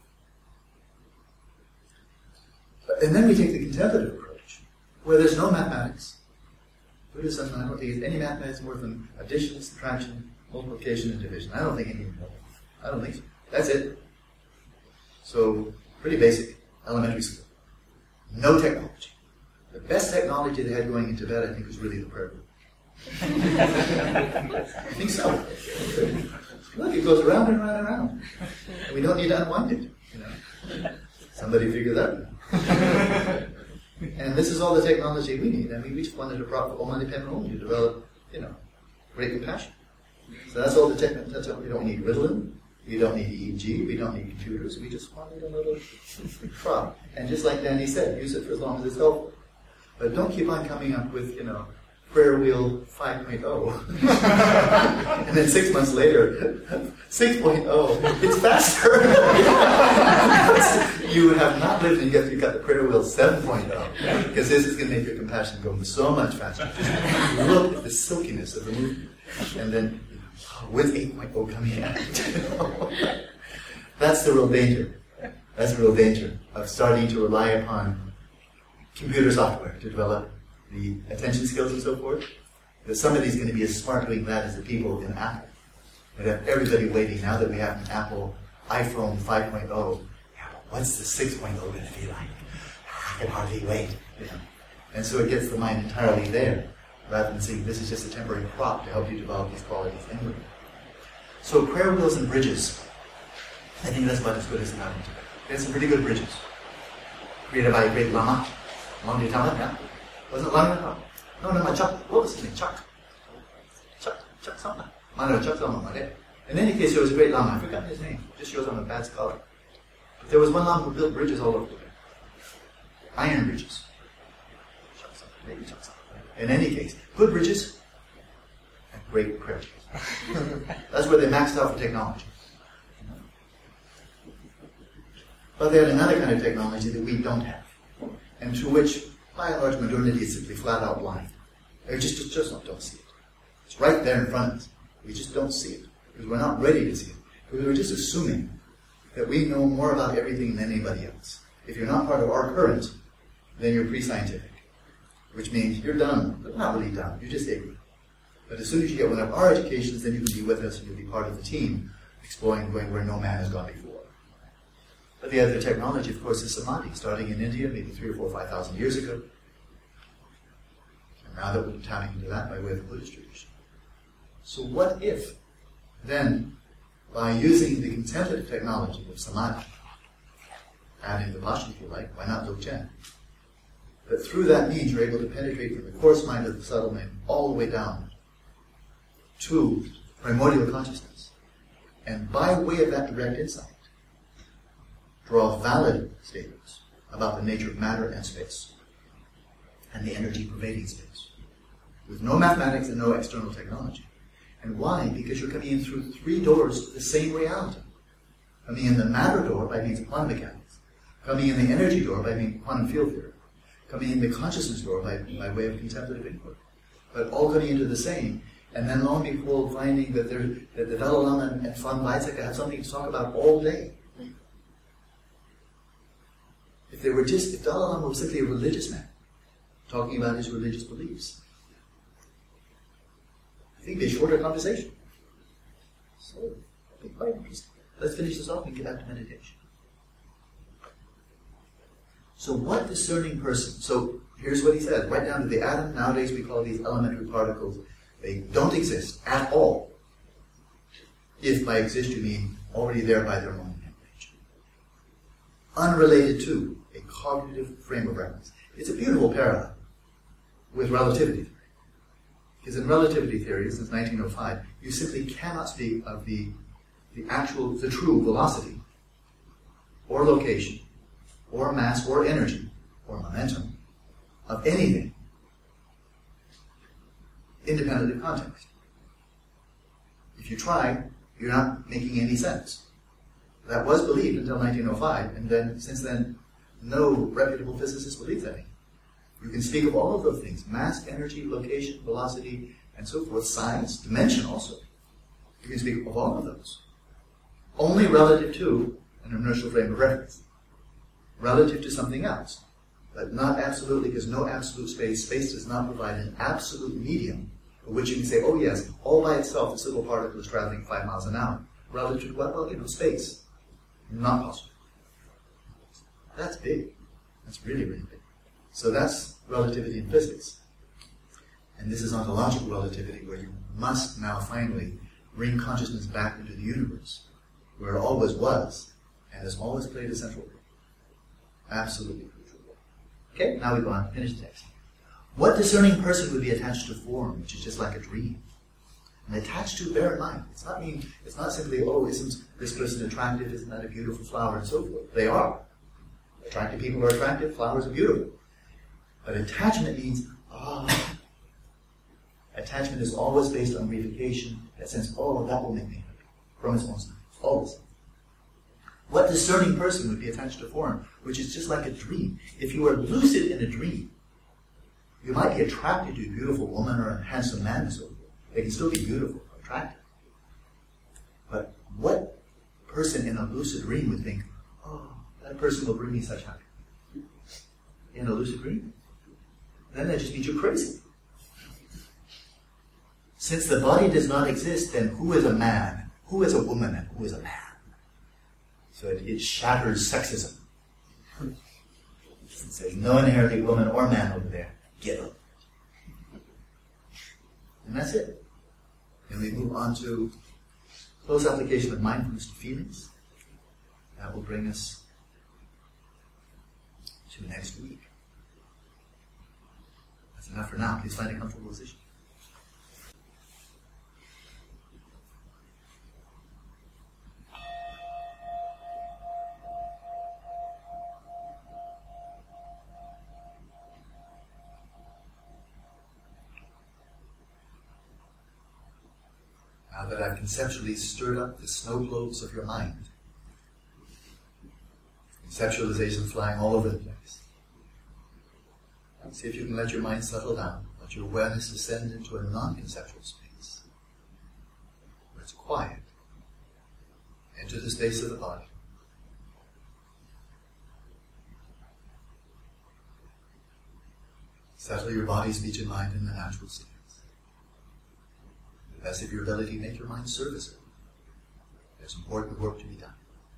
And then we take the contemplative approach, where there's no mathematics. Buddhism, I don't think it's any mathematics more than addition, subtraction, multiplication, and division. I don't think any more. I don't think so. That's it. So, pretty basic, elementary school. No technology. The best technology they had going in Tibet, I think, was really the prayer book. I think so. Look, it goes around and around and around. And we don't need to unwind it. Somebody figured that out. And this is all the technology we need. I mean, we just wanted to profit Om Mani Padme Hum to develop, great compassion. So that's all the technology. That's all. We don't need Ritalin. We don't need EEG. We don't need computers. We just wanted a little prop. And just like Danny said, use it for as long as it's helpful. But don't keep on coming up with, prayer wheel 5.0. And then 6 months later, 6.0, it's faster. You have not lived and yet you've got the prayer wheel 7.0. Because this is going to make your compassion go so much faster. Just look at the silkiness of the movement. And then, with 8.0 coming out. That's the real danger. That's the real danger of starting to rely upon computer software to develop the attention skills and so forth. But somebody's going to be as smart doing that as the people in Apple. They have everybody waiting now that we have an Apple iPhone 5.0. Yeah, what's the 6.0 going to be like? I can hardly wait. And so it gets the mind entirely there. rather than saying this is just a temporary prop to help you develop these qualities inwardly. So prayer wheels and bridges, I think that's about as good as it happened today. There's some pretty good bridges, created by a great Lama. Long did you tell him, yeah? Wasn't it Lama? No, Chuck. What was his name? Chuck something. Chuck something. In any case, there was a great Lama. I forgot his name. It just shows I'm a bad scholar. But there was one Lama who built bridges all over the place. Iron bridges. Maybe Chuck something. In any case, good bridges and great prayer. That's where they maxed out for technology. But they had another kind of technology that we don't have, and to which, by and large, modernity is simply flat out blind. We just don't see it. It's right there in front of us. We just don't see it, because we're not ready to see it. Because we're just assuming that we know more about everything than anybody else. If you're not part of our current, then you're pre-scientific, which means you're dumb, but not really dumb, you're just ignorant. But as soon as you get one of our educations, then you can be with us and you'll be part of the team, exploring, going where no man has gone before. But the other technology, of course, is Samadhi, starting in India maybe 3,000 or 4,000 or 5,000 years ago. And now that we're tapping into that by way of the Buddhist tradition. So what if, then, by using the contemplative technology of Samadhi, adding the Vipassana if you like, why not Dzogchen? That through that means you're able to penetrate from the coarse mind of the subtle mind all the way down to primordial consciousness. And by way of that direct insight, draw valid statements about the nature of matter and space and the energy pervading space with no mathematics and no external technology. And why? Because you're coming in through 3 doors to the same reality. Coming in the matter door by means of quantum mechanics, coming in the energy door by means of quantum field theory, coming in the consciousness door by way of contemplative inquiry, but all coming into the same. And then lo and behold, finding that the Dalai Lama and Fan Weizsäcker have something to talk about all day. If Dalai Lama was simply a religious man, talking about his religious beliefs, I think it'd be a shorter conversation. So, it'd be quite interesting. Let's finish this off and get back to meditation. So what discerning person? So here's what he says, right down to the atom. Nowadays we call these elementary particles. They don't exist at all. If by exist you mean already there by their own nature. Unrelated to a cognitive frame of reference. It's a beautiful parallel with relativity theory. Because in relativity theory, since 1905, you simply cannot speak of the true velocity, or location, or mass, or energy, or momentum, of anything, independent of context. If you try, you're not making any sense. That was believed until 1905, and then since then, no reputable physicist believes that. You can speak of all of those things, mass, energy, location, velocity, and so forth, size, dimension also. You can speak of all of those. Only relative to an inertial frame of reference. Relative to something else. But not absolutely, because no absolute space. Space does not provide an absolute medium for which you can say, oh yes, all by itself this little particle is traveling 5 miles an hour. Relative to what? Well, space. Not possible. That's big. That's really, really big. So that's relativity in physics. And this is ontological relativity, where you must now finally bring consciousness back into the universe, where it always was, and has always played a central role. Absolutely crucial role. Okay, now we go on, finish the text. What discerning person would be attached to form, which is just like a dream? And attached to, bear in mind, it's not simply, oh, isn't this person attractive, isn't that a beautiful flower, and so forth. They are. Attractive people are attractive, flowers are beautiful. But attachment means, attachment is always based on reification, that sense, oh, that will make me happy, from its own side, always. What discerning person would be attached to form, which is just like a dream? If you are lucid in a dream, you might be attracted to a beautiful woman or a handsome man and so forth. They can still be beautiful, attractive. But what person in a lucid dream would think, oh, that person will bring me such happiness? In a lucid dream? Then that just means you're crazy. Since the body does not exist, then who is a man? Who is a woman? And who is a man? So it shatters sexism. It says no inherently woman or man over there. Get up. And that's it. And we move on to close application of mindfulness to feelings. That will bring us to next week. That's enough for now. Please find a comfortable position. Now that I've conceptually stirred up the snow globes of your mind, conceptualization flying all over the place. See if you can let your mind settle down, let your awareness descend into a non-conceptual space, where it's quiet. Enter the space of the body. Settle your body, speech, and mind in the natural states. To the best of your ability, make your mind serviceable. There's important work to be done.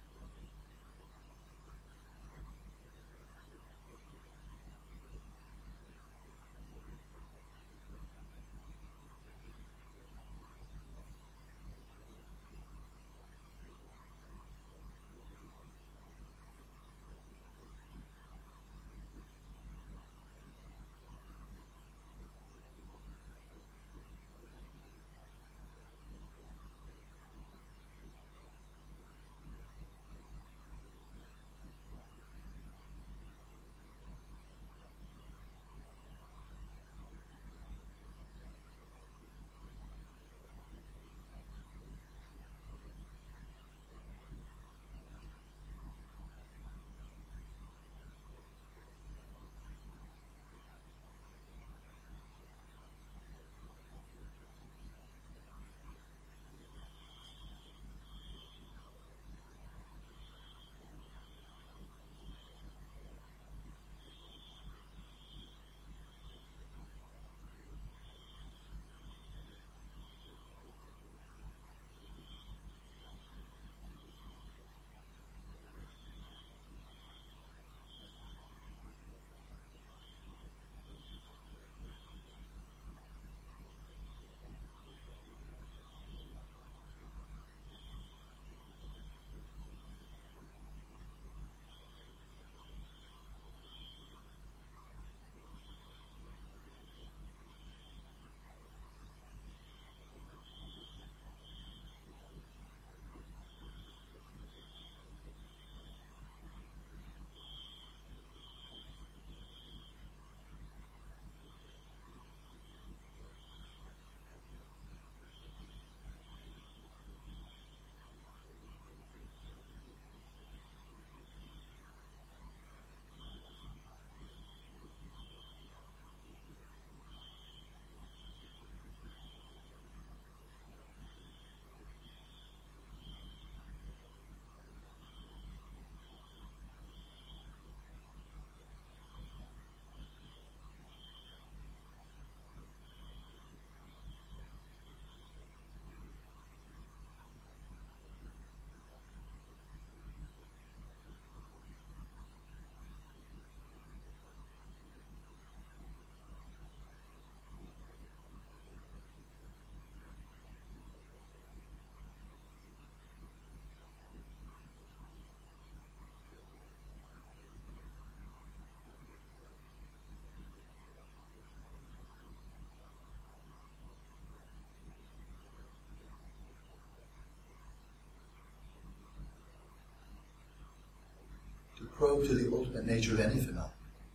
Probe to the ultimate nature of any phenomenon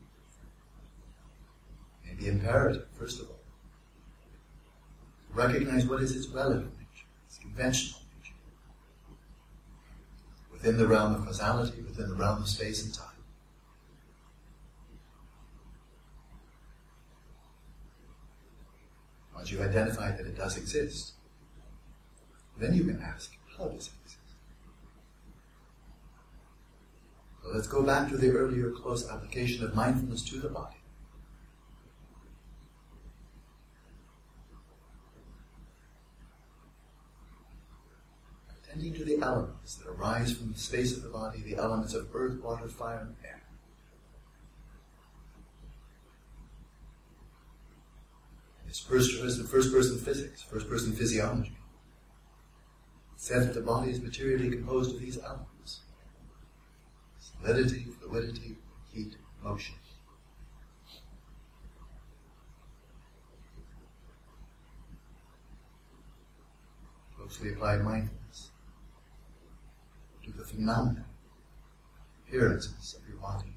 may be imperative, first of all. Recognize what is its relative nature, its conventional nature, within the realm of causality, within the realm of space and time. Once you've identified that it does exist, then you can ask, how does it exist? So let's go back to the earlier close application of mindfulness to the body. Attending to the elements that arise from the space of the body, the elements of earth, water, fire, and air. It's first-person physics, first-person physiology. It said that the body is materially composed of these elements: solidity, fluidity, heat, motion. Closely applied mindfulness to the phenomena, appearances of your body.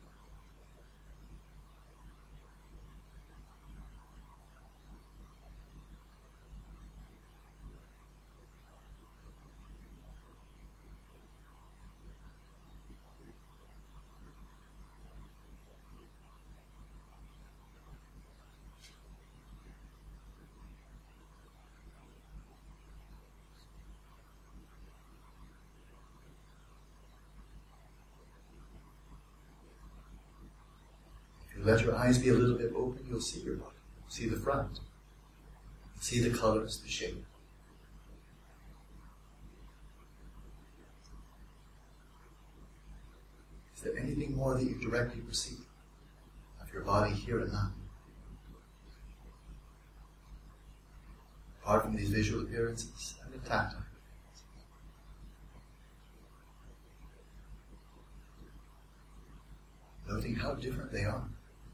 Let your eyes be a little bit open, you'll see your body. See the front. See the colors, the shape. Is there anything more that you directly perceive of your body here and now? Apart from these visual appearances and the tactile appearances. Noting how different they are.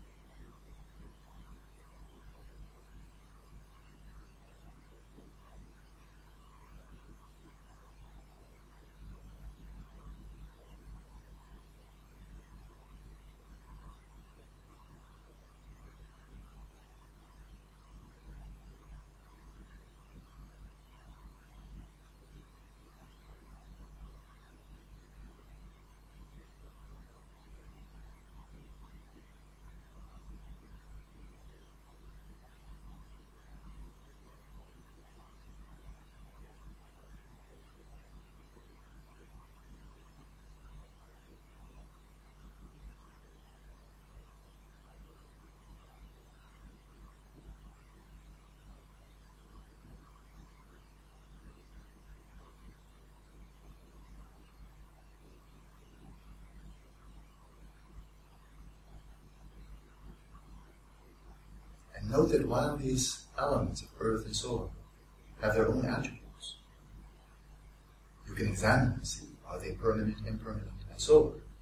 And note that while these elements of earth and soil have their own attributes, you can examine and see, are they permanent, impermanent, and so on.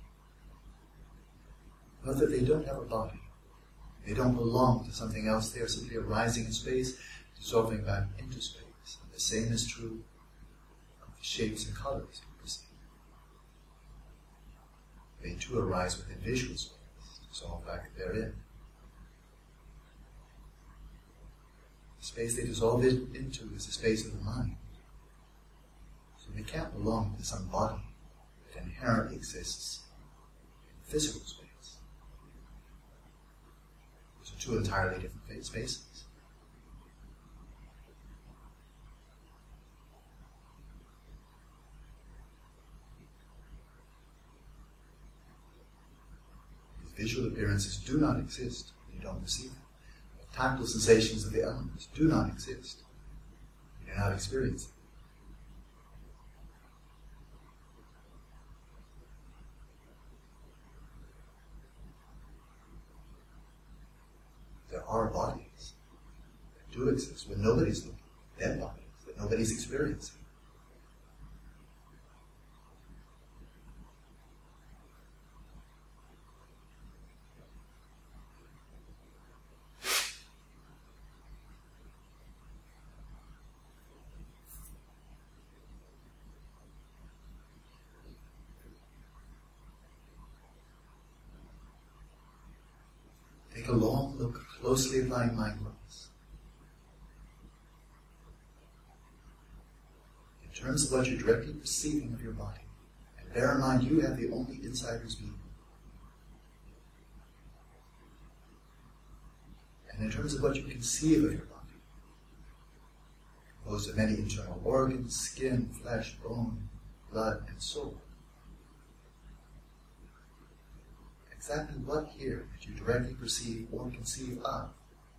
Note that they don't have a body. They don't belong to something else. They are simply arising in space, dissolving back into space. And the same is true of the shapes and colors you perceive. They too arise within visual space, dissolve back therein. The space they dissolve into is the space of the mind. So they can't belong to some body that inherently exists in physical space. Those are two entirely different spaces. These visual appearances do not exist when you don't perceive them. Tactile sensations of the elements do not exist. You do not experience them. There are bodies that do exist when nobody's looking. Dead bodies that nobody's experiencing. Take a long look, closely applying mindfulness. In terms of what you're directly perceiving of your body. And bear in mind, you have the only insider's view. And in terms of what you conceive of your body, composed of many internal organs, skin, flesh, bone, blood, and soul. Exactly what here that you directly perceive or conceive of?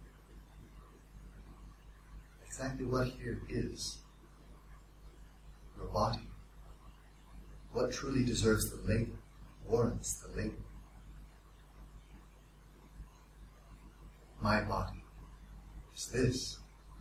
Exactly what here is your body? What truly deserves the label, warrants the label? My body is this.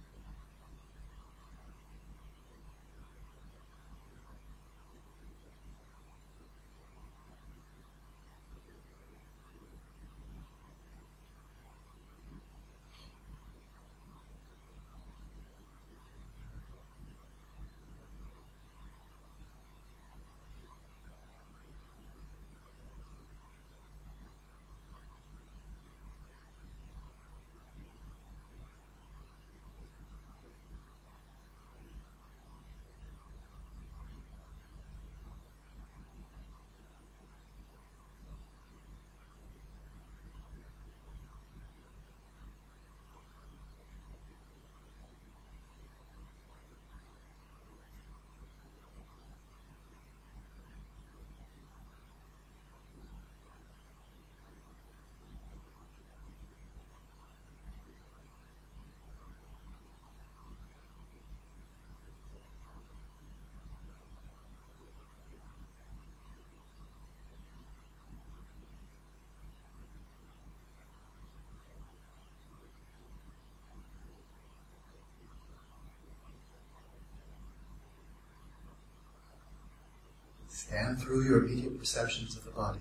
Scan through your immediate perceptions of the body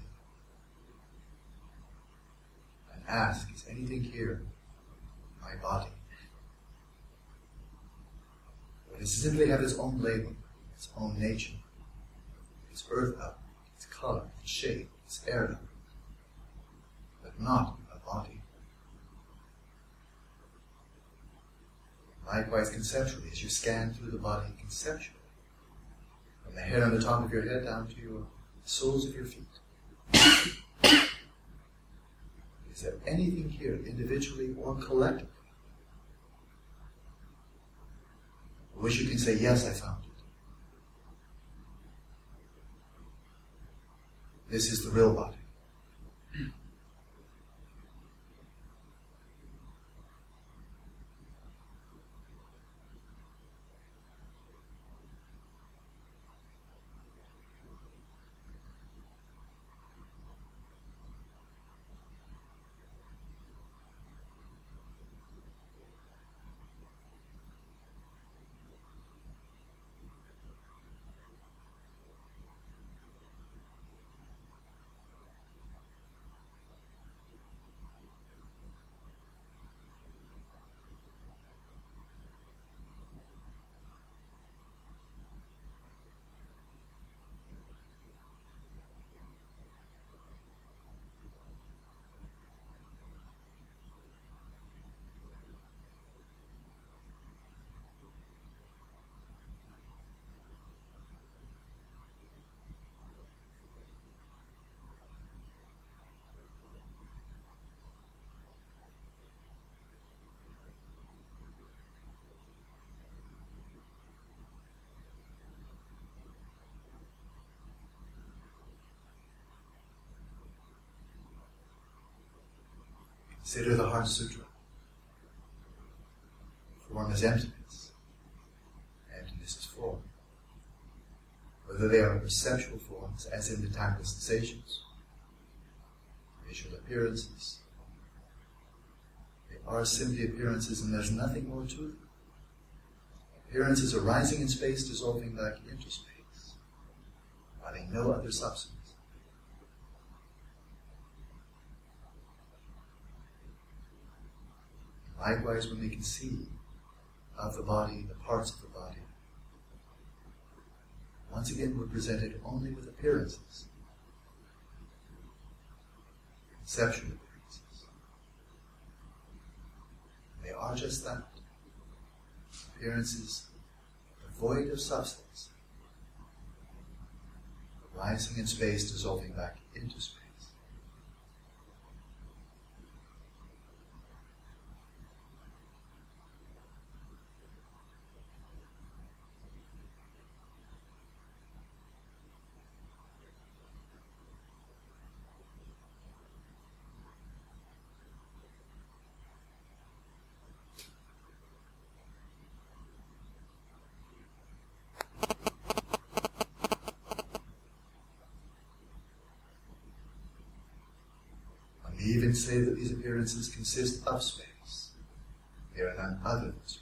and ask, is anything here my body? Or does it simply have its own label, its own nature, its earth element, its color, its shape, its air element, but not a body? Likewise, conceptually, as you scan through the body conceptually, from the hair on the top of your head down to your soles of your feet. Is there anything here, individually or collectively, for which you can say, yes, I found it. This is the real body. Consider the Heart Sutra. Form is emptiness. Emptiness is form. Whether they are perceptual forms, as in the tactile sensations, visual appearances, they are simply appearances and there's nothing more to them. Appearances arising in space, dissolving back into space, having no other substance. Likewise, when we conceive of the body, the parts of the body, once again we're presented only with appearances, conceptual appearances. They are just that, appearances devoid of substance, arising in space, dissolving back into space. We even say that these appearances consist of space. They are none other than space.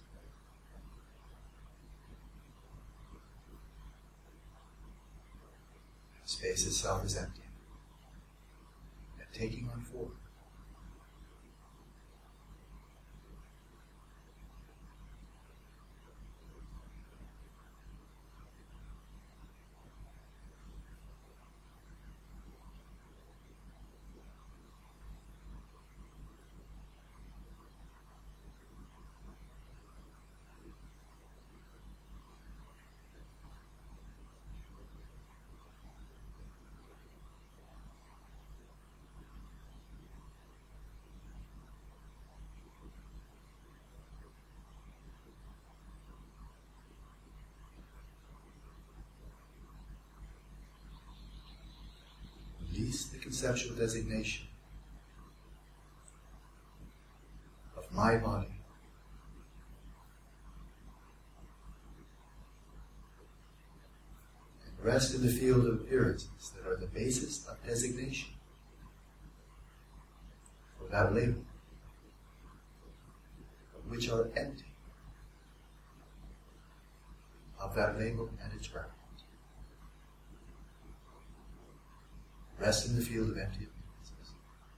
Space itself is empty and taking on form. Release the conceptual designation of my body. And rest in the field of appearances that are the basis of designation for that label, but which are empty of that label and its ground. Rest in the field of empty appearances.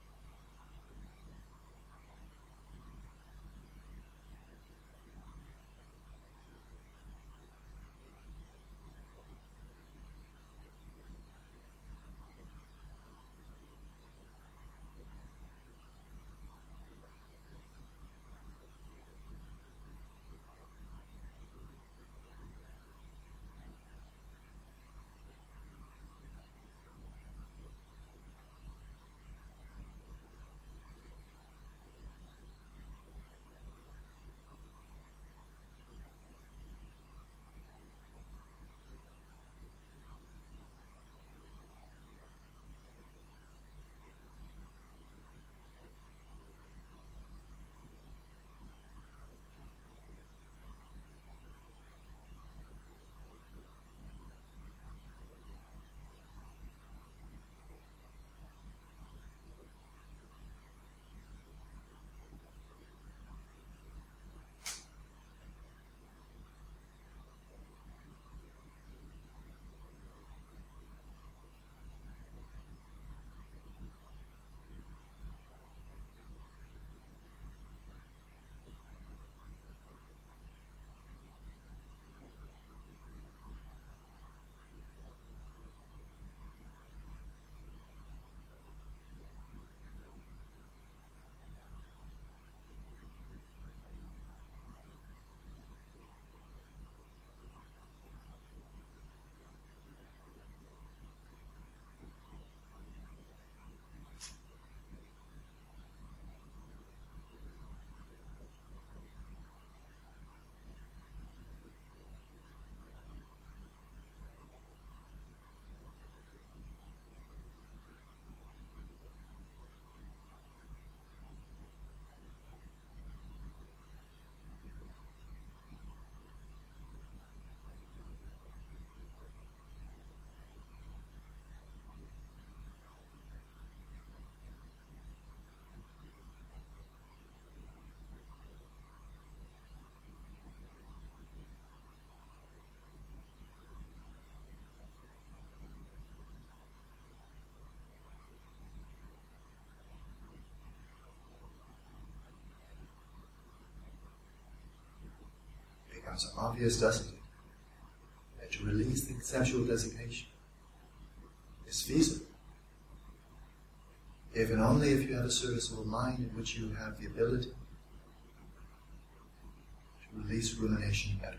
Becomes obvious, doesn't it, that to release the conceptual designation is feasible if and only if you have a serviceable mind in which you have the ability to release rumination at will.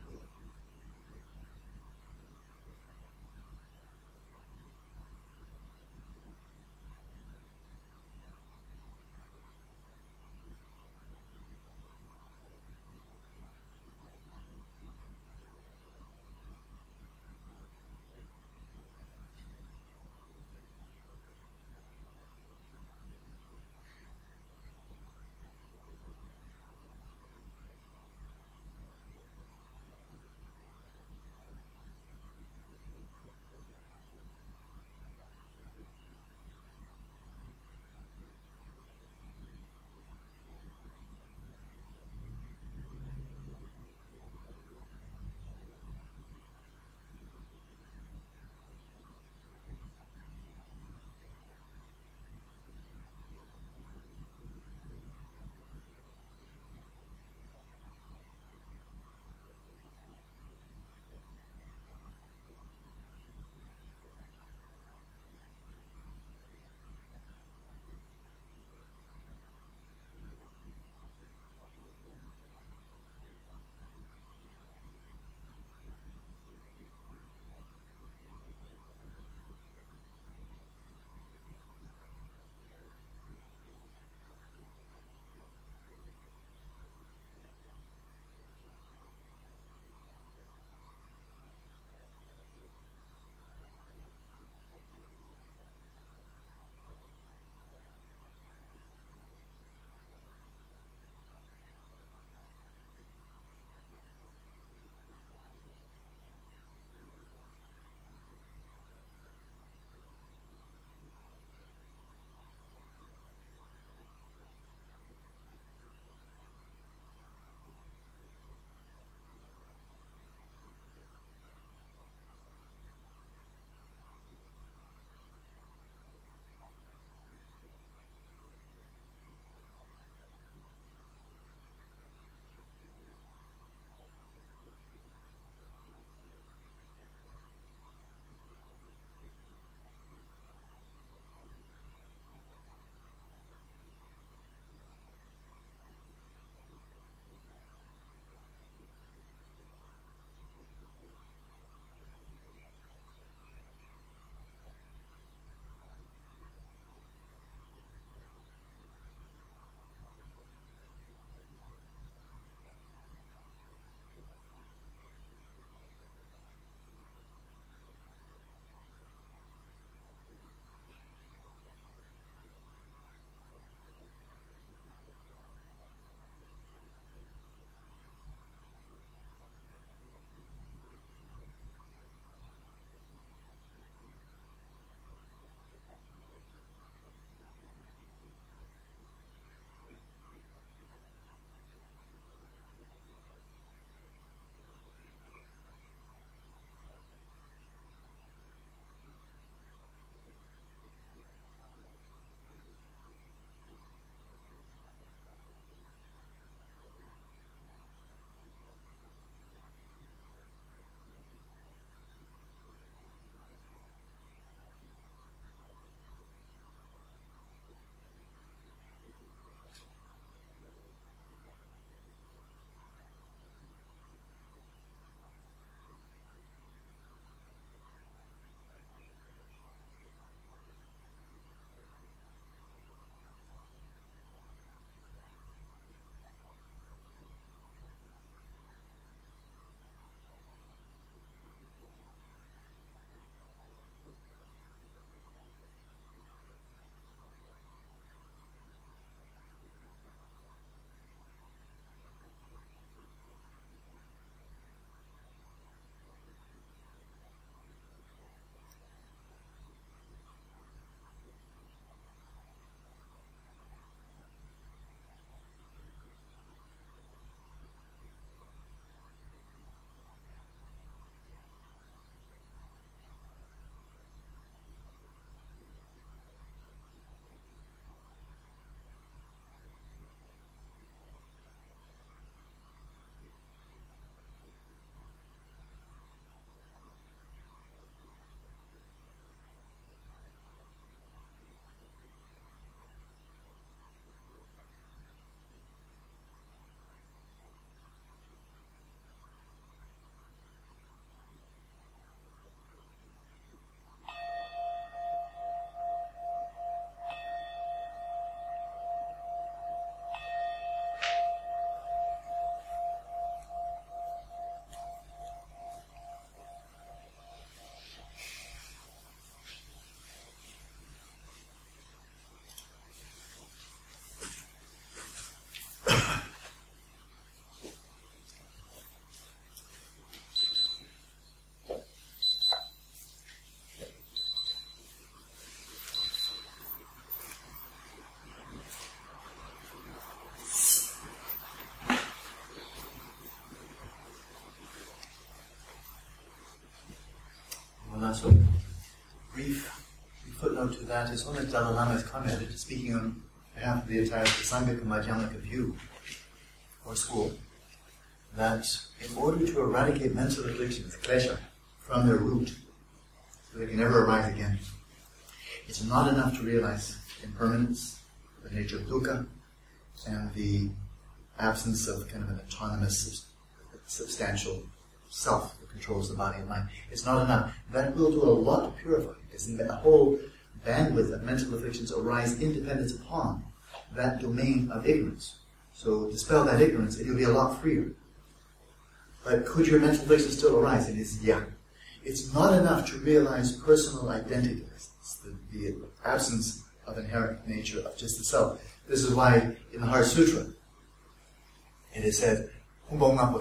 So, brief footnote to that is Holiness Dalai Lama has commented, speaking on behalf of the entire Sangha Madhyamaka view, or school, that in order to eradicate mental afflictions, klesha, from their root, so they can never arise again, it's not enough to realize impermanence, the nature of dukkha, and the absence of kind of an autonomous, substantial self that controls the body and mind. It's not enough. That will do a lot to purify, because a whole bandwidth of mental afflictions arise independent upon that domain of ignorance. So dispel that ignorance and you'll be a lot freer. But could your mental afflictions still arise? It is, yeah. It's not enough to realize personal identity. It's the absence of inherent nature of just the self. This is why in the Heart Sutra, it is said, the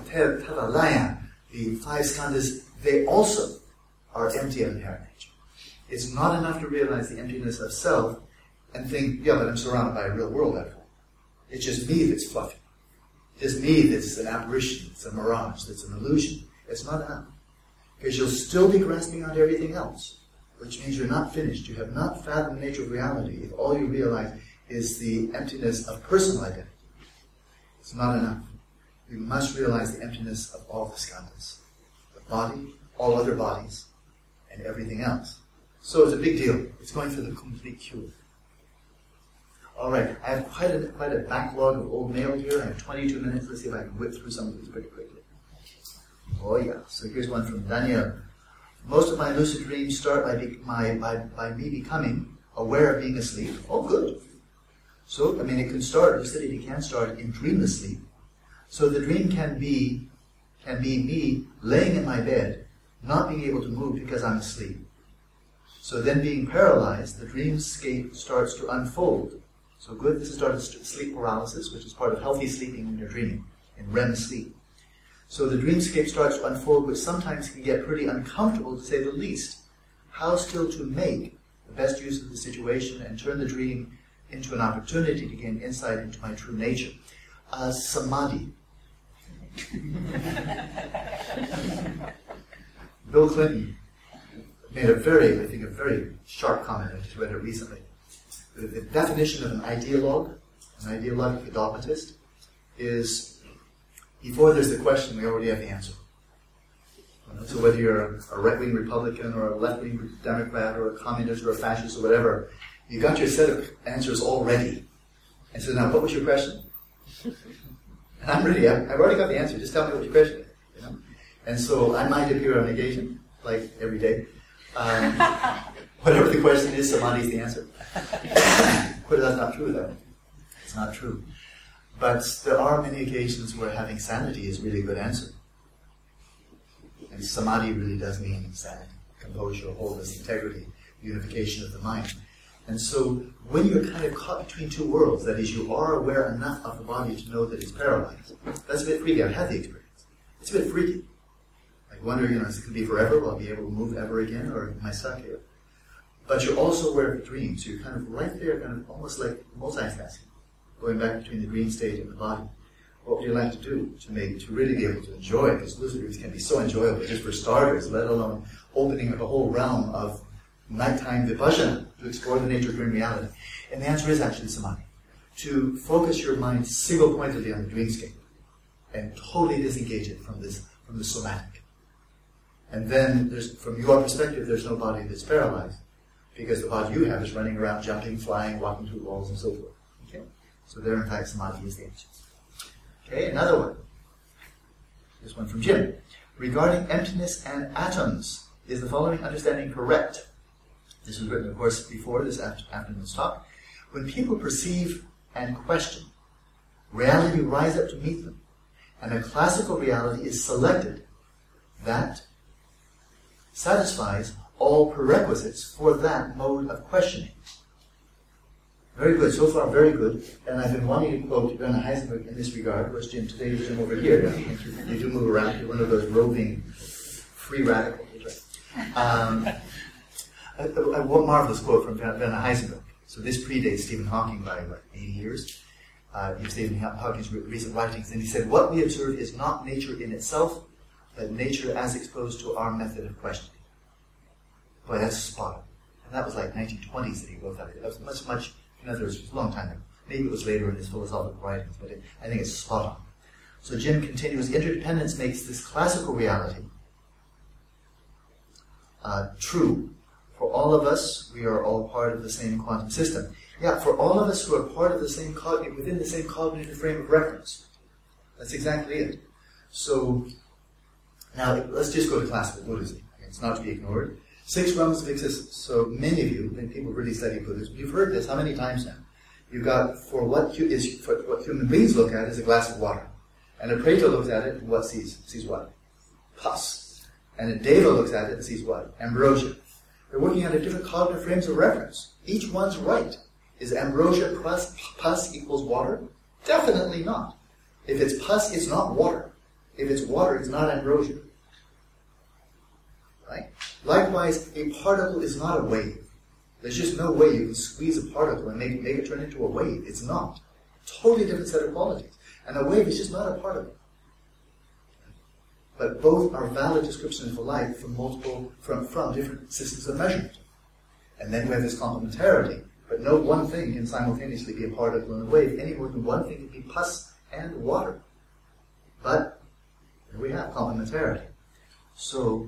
5 skandhas, they also are empty of inherent nature. It's not enough to realize the emptiness of self and think, yeah, but I'm surrounded by a real world after all. It's just me that's fluffy. It's me that's an apparition, it's a mirage, that's an illusion. It's not enough. Because you'll still be grasping onto everything else, which means you're not finished. You have not fathomed the nature of reality if all you realize is the emptiness of personal identity. It's not enough. You must realize the emptiness of all the skandhas. The body, all other bodies, and everything else. So it's a big deal. It's going for the complete cure. Alright, I have quite a backlog of old mail here. I have 22 minutes. Let's see if I can whip through some of these pretty quickly. Oh yeah, so here's one from Daniel. Most of my lucid dreams start by me becoming aware of being asleep. Oh good. So, it can start, lucidity can start in dreamless sleep. So the dream can be me laying in my bed, not being able to move because I'm asleep. So then being paralyzed, the dreamscape starts to unfold. So good, this is started sleep paralysis, which is part of healthy sleeping when you're dreaming, in REM sleep. So the dreamscape starts to unfold, which sometimes can get pretty uncomfortable, to say the least. How still to make the best use of the situation and turn the dream into an opportunity to gain insight into my true nature. Samadhi. Bill Clinton made a very sharp comment. I just read it recently. The definition of an ideologic dogmatist, is before there's the question, we already have the answer. So whether you're a right-wing Republican or a left-wing Democrat or a communist or a fascist or whatever, you got your set of answers already. And so now, what was your question? And I'm ready. I've already got the answer. Just tell me what your question is. And so I might appear on occasion, like every day. Whatever the question is, Samadhi's the answer. But that's not true, though. It's not true. But there are many occasions where having sanity is really a good answer. And Samadhi really does mean sanity, composure, wholeness, integrity, unification of the mind. And so when you're kind of caught between two worlds, that is, you are aware enough of the body to know that it's paralyzed, that's a bit freaky. I've had the experience. It's a bit freaky. I wonder, is it going to be forever? Will I be able to move ever again? Or am I stuck here? But you're also aware of the dream, so you're kind of right there, kind of almost like multitasking, going back between the dream state and the body. What would you like to do to really be able to enjoy it? Because lucid dreams can be so enjoyable, just for starters, let alone opening up a whole realm of nighttime vipassana to explore the nature of dream reality. And the answer is actually samadhi. To focus your mind single-pointedly on the dreamscape and totally disengage it from the somatic. And then, from your perspective, there's no body that's paralyzed, because the body you have is running around, jumping, flying, walking through walls, and so forth. Okay? So there, in fact, samadhi is the answer. Okay, another one. This one from Jim. Regarding emptiness and atoms, is the following understanding correct? This was written, of course, before this afternoon's talk. When people perceive and question, reality rise up to meet them, and a classical reality is selected that satisfies all prerequisites for that mode of questioning. Very good. So far, very good. And I've been wanting to quote Werner Heisenberg in this regard. Where's Jim? Today is Jim over here. You do move around. You're one of those roving free radicals. Right? A marvelous quote from Werner Heisenberg. So this predates Stephen Hawking by, 80 years? Stephen Hawking's recent writings. And he said, what we observe is not nature in itself, but nature as exposed to our method of questioning. Boy, that's spot on. And that was like 1920s that he wrote that. It was much, in other words, it was a long time ago. Maybe it was later in his philosophical writings, but I think it's spot on. So Jim continues, interdependence makes this classical reality true. For all of us, we are all part of the same quantum system. Yeah, for all of us who are part of the same within the same cognitive frame of reference. That's exactly it. So, now let's just go to classical Buddhism. It's not to be ignored. 6 realms of existence. So many of you, when people really study Buddhism, you've heard this how many times now? You've got, for what human beings look at is a glass of water. And a Preta looks at it and what sees? Sees what? Pus. And a Deva looks at it and sees what? Ambrosia. They're working out of different cognitive frames of reference. Each one's right. Is ambrosia plus pus equals water? Definitely not. If it's pus, it's not water. If it's water, it's not ambrosia. Right? Likewise, a particle is not a wave. There's just no way you can squeeze a particle and make it turn into a wave. It's not. Totally different set of qualities. And a wave is just not a particle. But both are valid descriptions for light from different systems of measurement. And then we have this complementarity. But no one thing can simultaneously be a particle and a wave, any more than one thing can be pus and water. But here we have complementarity. So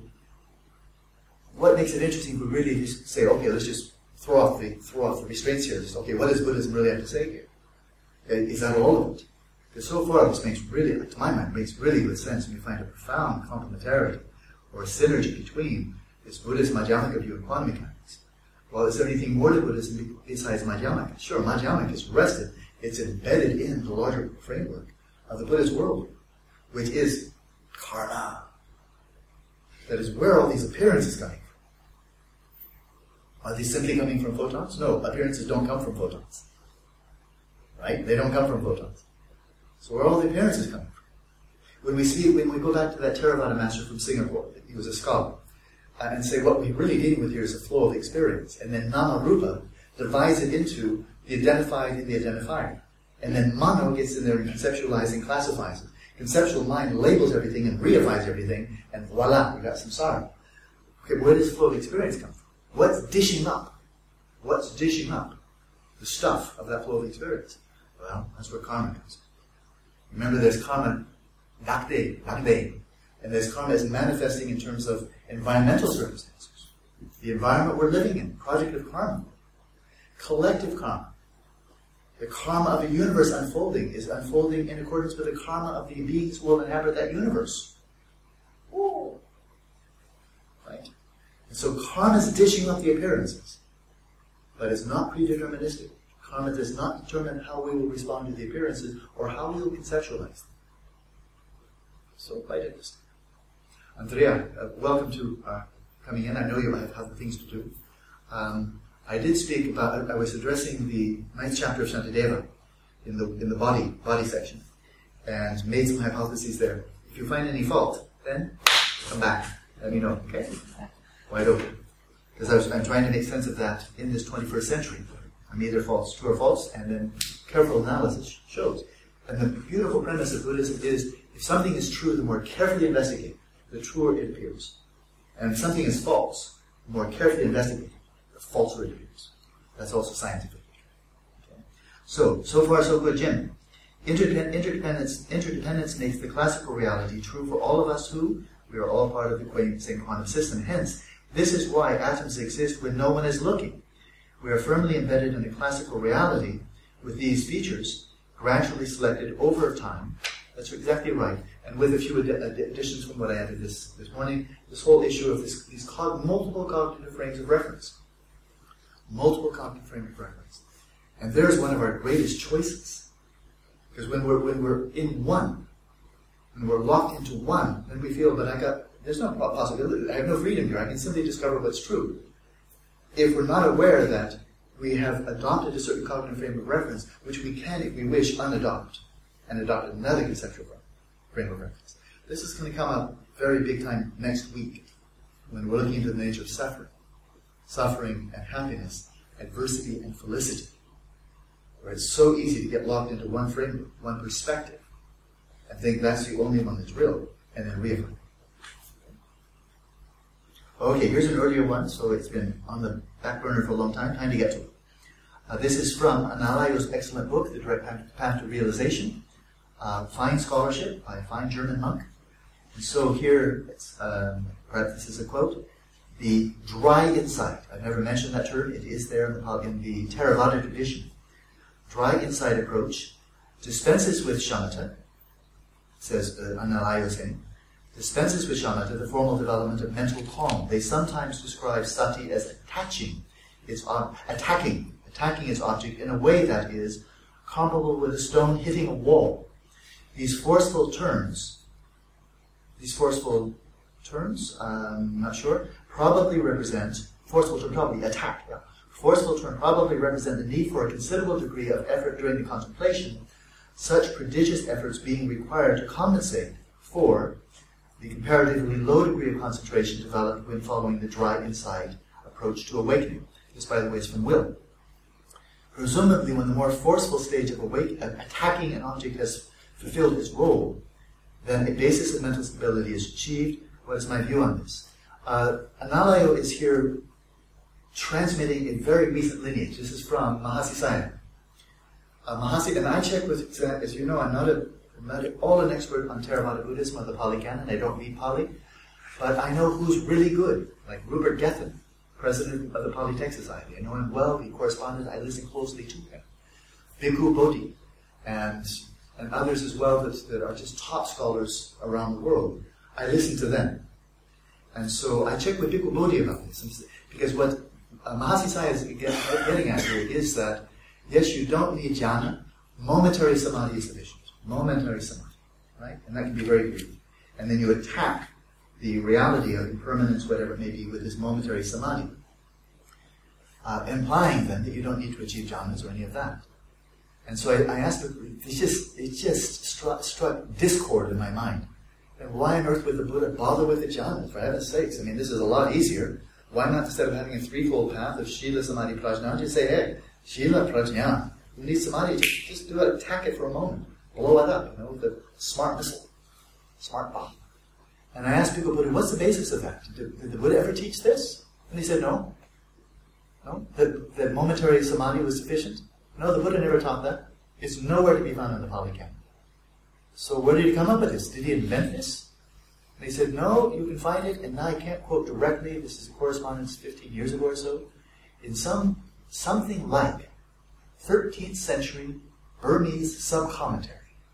what makes it interesting if we really just say, okay, let's just throw off the restraints here. Just, okay, what does Buddhism really have to say here? Is that all of it? Because so far this makes really, to my mind, makes really good sense when you find a profound complementarity or a synergy between this Buddhist Madhyamaka view of quantum mechanics. Well, is there anything more to Buddhism besides Madhyamaka? Sure, Madhyamaka is rested. It's embedded in the larger framework of the Buddhist world, which is karma. That is where all these appearances coming from. Are these simply coming from photons? No, appearances don't come from photons. Right? They don't come from photons. So where are all the appearances coming from? When we go back to that Theravada master from Singapore, he was a scholar, and say what we're really dealing with here is a flow of experience, and then Nama Rupa divides it into the identified and the identifier. And then Mano gets in there and conceptualizes and classifies it. Conceptual mind labels everything and reifies everything, and voila, we got samsara. Okay, where does flow of experience come from? What's dishing up? What's dishing up the stuff of that flow of experience? Well, that's where karma comes in. Remember, there's karma, dakde, and there's karma is manifesting in terms of environmental circumstances. The environment we're living in, project of karma. Collective karma. The karma of a universe unfolding is unfolding in accordance with the karma of the beings who will inhabit that universe. Whoa. Right? And so karma is dishing up the appearances, but it's not predeterministic. Karma does not determine how we will respond to the appearances or how we will conceptualize them. So quite interesting. Andrea, welcome to coming in. I know you have other things to do. I did speak about, I was addressing the 9th chapter of Shantideva in the body section, and made some hypotheses there. If you find any fault, then come back. Let me know, okay? Wide open. Because I'm trying to make sense of that in this 21st century. I'm either false, true or false, and then careful analysis shows. And the beautiful premise of Buddhism is, if something is true, the more carefully investigated, the truer it appears. And if something is false, the more carefully investigated, the falser it appears. That's also scientific. Okay? So far so good, Jim. Interdependence makes the classical reality true for all of us who, we are all part of the same quantum system. Hence, this is why atoms exist when no one is looking. We are firmly embedded in a classical reality with these features, gradually selected over time. That's exactly right. And with a few additions from what I added this morning, this whole issue of these multiple cognitive frames of reference. Multiple cognitive frames of reference. And there's one of our greatest choices. Because when we're in one, when we're locked into one, then we feel, but there's no possibility, I have no freedom here, I can simply discover what's true. If we're not aware that we have adopted a certain cognitive frame of reference, which we can, if we wish, unadopt, and adopt another conceptual frame of reference. This is going to come up very big time next week, when we're looking into the nature of suffering. Suffering and happiness, adversity and felicity. Where it's so easy to get locked into one framework, one perspective, and think that's the only one that's real, and then reify. Okay, here's an earlier one, so it's been on the back burner for a long time. Time to get to it. This is from Analayo's excellent book, The Direct Path to Realization. Fine scholarship by a fine German monk. And so here, perhaps this is a quote, the dry insight. I've never mentioned that term. It is there in the Theravada tradition. Dry insight approach dispenses with shamatha, says Analayo saying, dispenses with shamatha the formal development of mental calm. They sometimes describe sati as attacking its object in a way that is comparable with a stone hitting a wall. These forceful terms, I'm not sure, probably represent, forceful term probably attack, yeah. Forceful term probably represent the need for a considerable degree of effort during the contemplation, such prodigious efforts being required to compensate for the comparatively low degree of concentration developed when following the dry insight approach to awakening. This, by the way, is from Will. Presumably, when the more forceful stage of attacking an object has fulfilled its role, then a basis of mental stability is achieved. What is my view on this? Analayo is here transmitting a very recent lineage. This is from Mahasi Sayadaw. And I check with, as you know, I'm not at all an expert on Theravada Buddhism or the Pali Canon. I don't read Pali. But I know who's really good, like Rupert Gethin, president of the Pali Text Society. I know him well, he corresponded, I listen closely to him. Bhikkhu Bodhi, and others as well that are just top scholars around the world. I listen to them. And so I checked with Bhikkhu Bodhi about this, because what Mahasi Sayadaw is getting at here is that, yes, you don't need jhana, momentary samadhi is sufficient. Momentary samadhi, right? And that can be very brief. And then you attack the reality of impermanence, whatever it may be, with this momentary samadhi. Implying then that you don't need to achieve jhanas or any of that. And so I asked, it just struck discord in my mind. And why on earth would the Buddha bother with the jhanas, for heaven's sakes? I mean, this is a lot easier. Why not, instead of having a threefold path of Shila, Samadhi, Prajna, just say, hey, Shila, Prajna, you need Samadhi, just do it, attack it for a moment. Blow it up, with a smart missile, smart bomb. And I asked Bhikkhu Bodhi, what's the basis of that? Did the Buddha ever teach this? And he said, no. No? That momentary samadhi was sufficient? No, the Buddha never taught that. It's nowhere to be found in the Pali Canon. So where did he come up with this? Did he invent this? And he said, no, you can find it, and now I can't quote directly, this is a correspondence 15 years ago or so, in something like 13th century Burmese sub-commentary.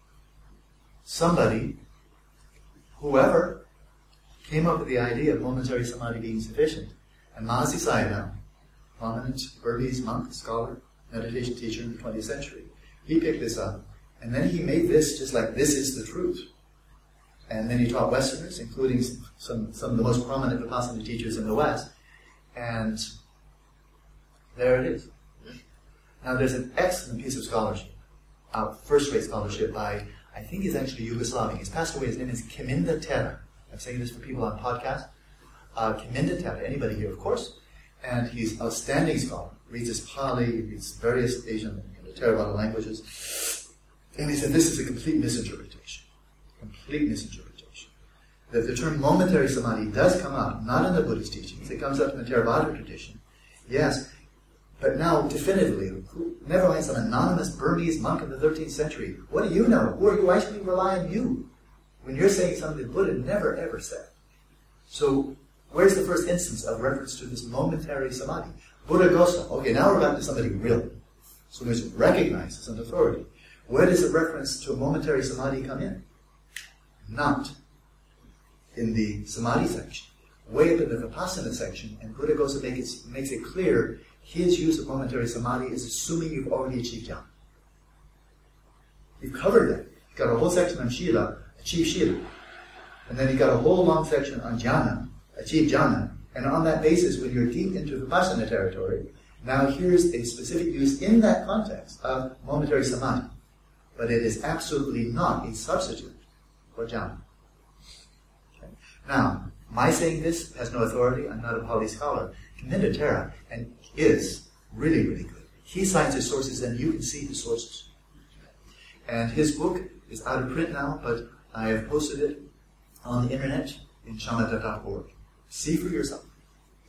Somebody, whoever, came up with the idea of momentary samadhi being sufficient. And Mahasi Sayadaw, prominent Burmese monk, scholar, meditation teacher in the 20th century, he picked this up. And then he made this just like, this is the truth. And then he taught Westerners, including some of the most prominent Vipassana teachers in the West. And there it is. Now there's an excellent piece of scholarship, first-rate scholarship by, I think he's actually Yugoslavian. He's passed away. His name is Kiminda Tera. I'm saying this for people on podcasts. Kiminda Tera, anybody here, of course. And he's an outstanding scholar. Reads his Pali, reads various Asian Theravada languages. And he said this is a complete misinterpretation. Complete misinterpretation. That the term momentary samadhi does come up, not in the Buddhist teachings. It comes up in the Theravada tradition. Yes, but now definitively, never mind some anonymous Burmese monk in the 13th century. What do you know? Why should we rely on you when you're saying something the Buddha never ever said? So where's the first instance of reference to this momentary samadhi? Buddhaghosa. Okay, now we're back to somebody real. So it's recognized as an authority. Where does the reference to a momentary samadhi come in? Not in the samadhi section. Way up in the vipassana section, and Buddhaghosa makes it clear his use of momentary samadhi is assuming you've already achieved jhana. You've covered that. You've got a whole section on Shila, achieve Shila. And then you've got a whole long section on jhana, achieve jhana. And on that basis, when you're deep into vipassana territory, now here's a specific use in that context of momentary samadhi. But it is absolutely not a substitute for jhana. Okay. Now, my saying this has no authority. I'm not a Pali scholar. Kiminda Tera and is really, really good. He cites his sources, and you can see his sources. And his book is out of print now, but I have posted it on the internet in shamatha.org. See for yourself.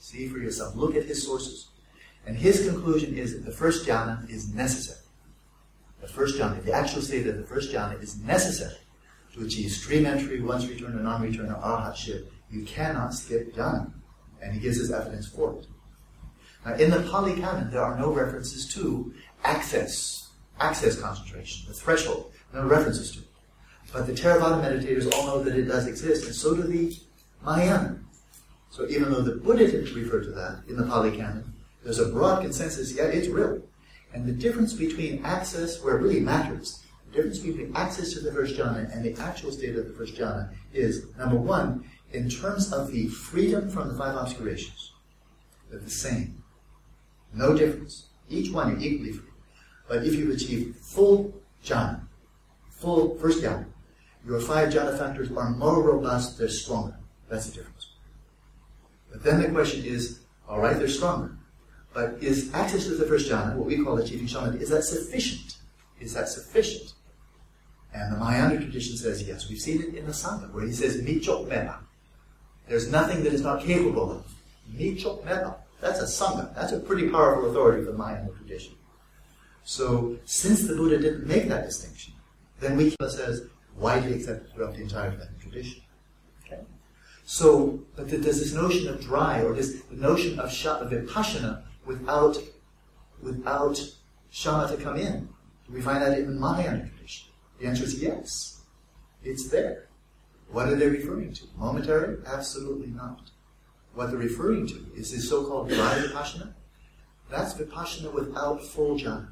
See for yourself. Look at his sources. And his conclusion is that the first jhana is necessary. The first jhana, the actual state of the first jhana is necessary to achieve stream entry, once return, or non-return, or arhatship. You cannot skip jhana. And he gives us evidence for it. Now, in the Pali Canon, there are no references to access concentration, the threshold. No references to it. But the Theravada meditators all know that it does exist, and so do the Mahayana. So even though the Buddha didn't refer to that in the Pali Canon, there's a broad consensus, yeah, it's real. And the difference between access, where it really matters, the difference between access to the first jhana and the actual state of the first jhana is, number one, in terms of the freedom from the five obscurations, they're the same. No difference. Each one you're equally free. But if you achieve full jhana, full first jhana, your five jhana factors are more robust, they're stronger. That's the difference. But then the question is, all right, they're stronger. But is access to the first jhana, what we call achieving shamatha, is that sufficient? Is that sufficient? And the Mahayana tradition says yes. We've seen it in the Sangha, where he says, Michok Mela. There's nothing that is not capable of. Michok Mela. That's a Sangha. That's a pretty powerful authority for the Mahayana tradition. So, since the Buddha didn't make that distinction, then we says, widely accepted throughout the entire Tibetan tradition. Okay? So, but there's this notion of dry, or this notion of vipassana without shamatha come in. Do we find that in the Mahayana tradition? The answer is yes. It's there. What are they referring to? Momentary? Absolutely not. What they're referring to is this so-called dry vipassana. That's vipassana without full jhana.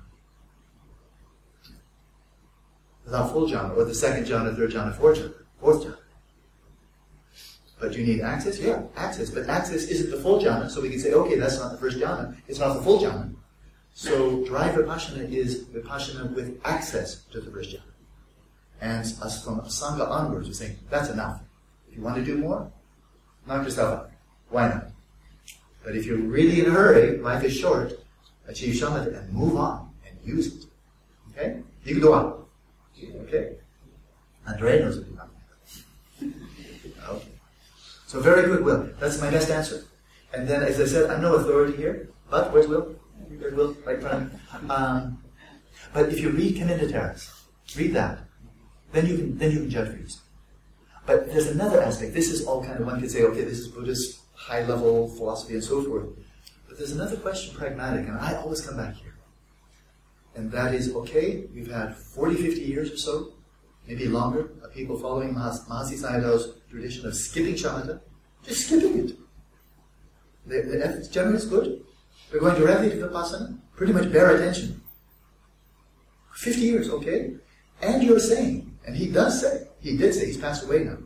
Without full jhana, or the second jhana, third jhana, fourth jhana. But you need access? Yeah, access. But access isn't the full jhana, so we can say, okay, that's not the first jhana. It's not the full jhana. So dry vipassana is vipassana with access to the first jhana. And us from Sangha onwards, we're saying, that's enough. If you want to do more, knock yourself out. Why not? But if you're really in a hurry, life is short, achieve shamatha and move on and use it. Okay? You can go on. Okay? Andrea knows what you're talking about. Okay. So very good, Will. That's my best answer. And then, as I said, I'm no authority here, but where's Will? There's Will, right in front of him. But if you read Kaninda Terrace, read that, then you can judge for yourself. But there's another aspect. This is all kind of, one could say, okay, this is Buddhist high-level philosophy and so forth. But there's another question, pragmatic, and I always come back here. And that is, okay, we've had 40, 50 years or so, maybe longer, of people following Mahasi Sayadaw's tradition of skipping shamatha, just skipping it. The ethics generally is good. They're going directly to vipassana, pretty much bare attention. 50 years, okay? And you're saying, and he did say, he's passed away now,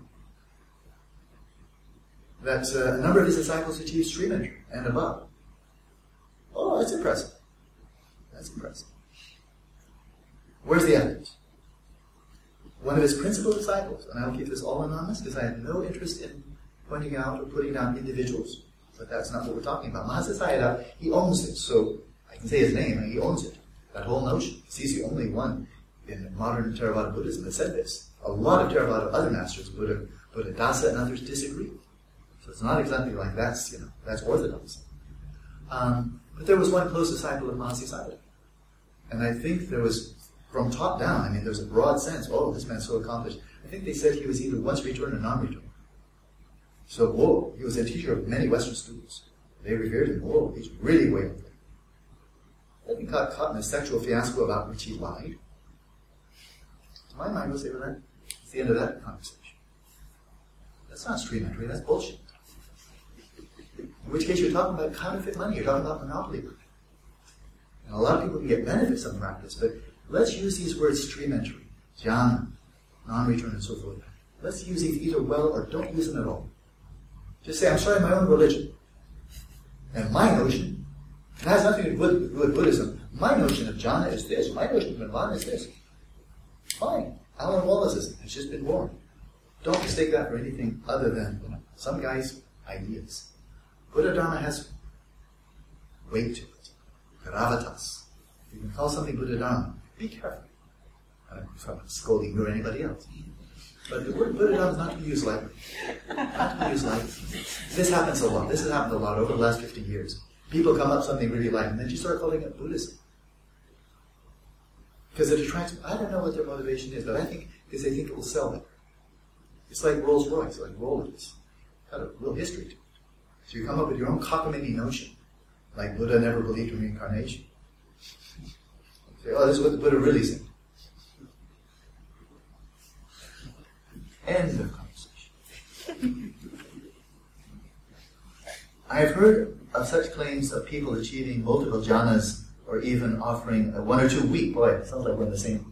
that a number of his disciples achieved stream entry and above. Oh, that's impressive. That's impressive. Where's the evidence? One of his principal disciples, and I'll keep this all anonymous because I have no interest in pointing out or putting down individuals, but that's not what we're talking about. Mahasi Sayadaw, he owns it, so I can say his name, and he owns it. That whole notion. He's the only one in modern Theravada Buddhism that said this. A lot of Theravada other masters, Buddha Dasa and others, disagree. So it's not exactly like that's orthodox. But there was one close disciple of Mahasi Sayadaw. And I think there was, from top down, there's a broad sense, oh, this man's so accomplished. I think they said he was either once returned or non-returned. So, whoa, he was a teacher of many Western students. They revered him. Whoa, he's really way up there. Then he got caught in a sexual fiasco about which he lied. To my mind, we'll say, well, that's the end of that conversation. That's not stream entry, that's bullshit. In which case, you're talking about counterfeit money, you're talking about monopoly money. And a lot of people can get benefits from practice, but let's use these words stream entry, jhana, non-return, and so forth. Let's use these either well or don't use them at all. Just say, I'm starting my own religion. And my notion, it has nothing to do with Buddhism. My notion of jhana is this. My notion of nirvana is this. Fine. Alan Wallace's has just been born. Don't mistake that for anything other than some guy's ideas. Buddha Dharma has weight to it. Gravatas. If you can call something Buddha Dharma, be careful. I'm not scolding you or anybody else. But the word Buddha is not to be used lightly. Not to be used lightly. This happens a lot. This has happened a lot over the last 50 years. People come up with something really light, and then you start calling it Buddhism. Because it attracts, I don't know what their motivation is, but I think because they think it will sell better. It's like Rolls Royce, like Rolex. Got a real history to it. So you come up with your own cockamamie notion, like Buddha never believed in reincarnation. Say, oh, this is what the Buddha really said. End of conversation. I have heard of such claims of people achieving multiple jhanas or even offering a 1 or 2 week. Boy, it sounds like we're in the same.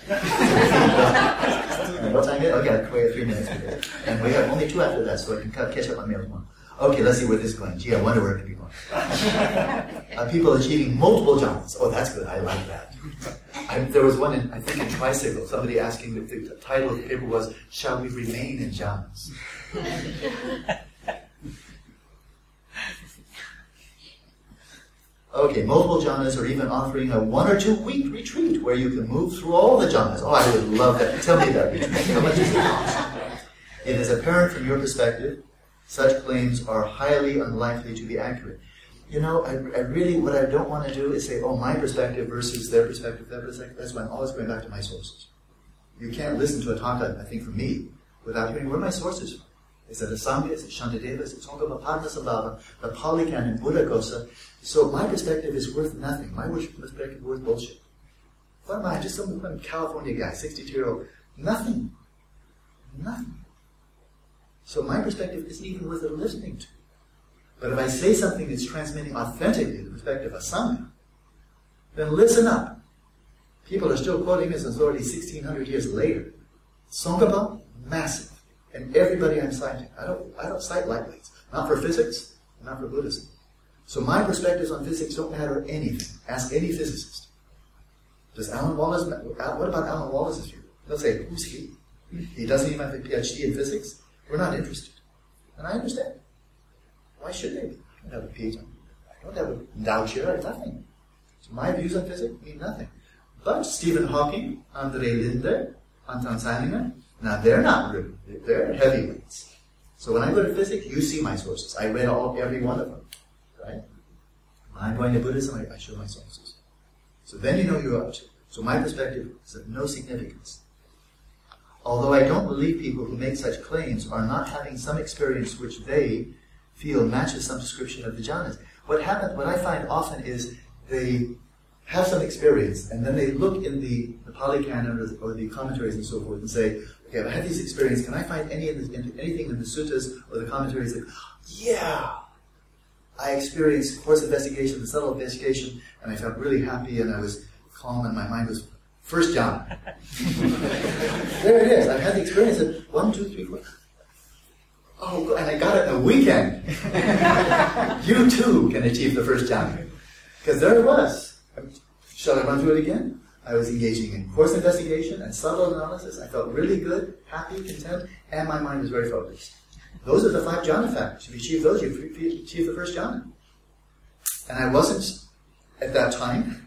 What time is it? Okay, we have 3 minutes. And we have only 2 after that, so I can catch up on meals tomorrow. Okay, let's see where this is going. Gee, I wonder where it could be going. People achieving multiple jhanas. Oh, that's good. I like that. There was one, I think in Tricycle, somebody asking, the title of the paper was, Shall We Remain in Jhanas? Okay, multiple jhanas or even offering a 1 or 2 week retreat where you can move through all the jhanas. Oh, I would love that. Tell me that retreat. How much does it cost? It is apparent from your perspective, such claims are highly unlikely to be accurate. You know, I really, what I don't want to do is say, oh, my perspective versus their perspective, their perspective. That's why I'm always going back to my sources. You can't listen to a talk, I think, from me, without hearing where my sources from. Is it Asanga? Is it Shantideva? Is it Tsongkhapa Padmasambhava? The Pali Canon, Buddhaghosa? So my perspective is worth nothing. My perspective is worth bullshit. What am I? Just some California guy, 62-year-old. Nothing. Nothing. So my perspective isn't even worth listening to. But if I say something that's transmitting authentically the perspective of Sangha, then listen up. People are still quoting this as already 1,600 years later. Tsongkhapa, massive. And everybody I'm citing. I don't cite lightweights. Not for physics, not for Buddhism. So my perspectives on physics don't matter anything. Ask any physicist. Does Alan Wallace, what about Alan Wallace's view? They'll say, who's he? He doesn't even have a PhD in physics? We're not interested. And I understand. Why should they be? I don't have a PhD. I don't have a endowed chair. I have nothing. So my views on physics mean nothing. But Stephen Hawking, Andre Linde, Anton Seininger, now they're not really. They're heavyweights. So when I go to physics, you see my sources. I read every one of them. Right? When I'm going to Buddhism, I show my sources. So then you know you're up to. So my perspective is of no significance. Although I don't believe people who make such claims are not having some experience which they feel matches some description of the jhanas. What I find often is they have some experience and then they look in the Pali Canon or the commentaries and so forth and say, okay, I had this experience, can I find anything in the suttas or the commentaries that, yeah, I experienced coarse investigation, the subtle investigation, and I felt really happy and I was calm and my mind was first jhana. There it is. I've had the experience of 1, 2, 3, 4. Oh, and I got it in a weekend. You too can achieve the first jhana. Because there it was. Shall I run through it again? I was engaging in coarse investigation and subtle analysis. I felt really good, happy, content, and my mind was very focused. Those are the 5 jhana factors. If you achieve those, you achieve the first jhana. And I wasn't, at that time,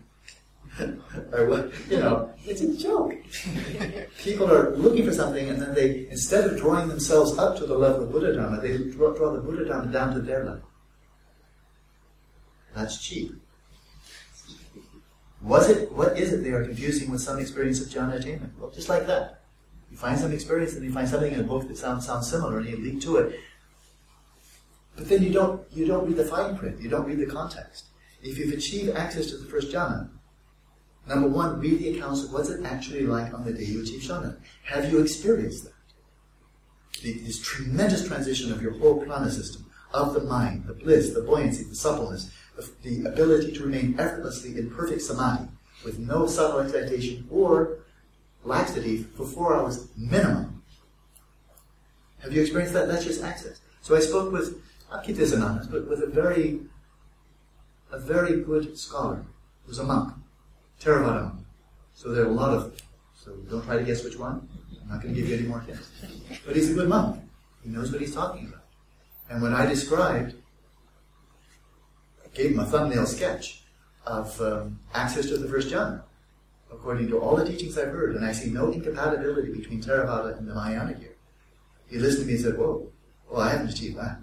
it's a joke. People are looking for something and then they, instead of drawing themselves up to the level of Buddha Dharma, they draw the Buddha Dharma down to their level. That's cheap. What is it they are confusing with some experience of jhana attainment? Well, just like that. You find some experience and you find something in a book that sounds similar and you link to it. But then you don't read the fine print, you don't read the context. If you've achieved access to the first jhana, number 1, read the accounts of what's it actually like on the day you achieve jhana. Have you experienced that? This tremendous transition of your whole prana system, of the mind, the bliss, the buoyancy, the suppleness, the ability to remain effortlessly in perfect samadhi, with no subtle excitation or laxity for 4 hours minimum. Have you experienced that? That's just access. So I spoke with, I'll keep this anonymous, but with a very good scholar, who's a monk, Theravada monk. So there are a lot of them. So don't try to guess which one. I'm not going to give you any more hints. But he's a good monk. He knows what he's talking about. And when I described, I gave him a thumbnail sketch of access to the first jhana. according to all the teachings I've heard, and I see no incompatibility between Theravada and the Mahayana here. He listened to me and said, whoa, well, I haven't achieved that.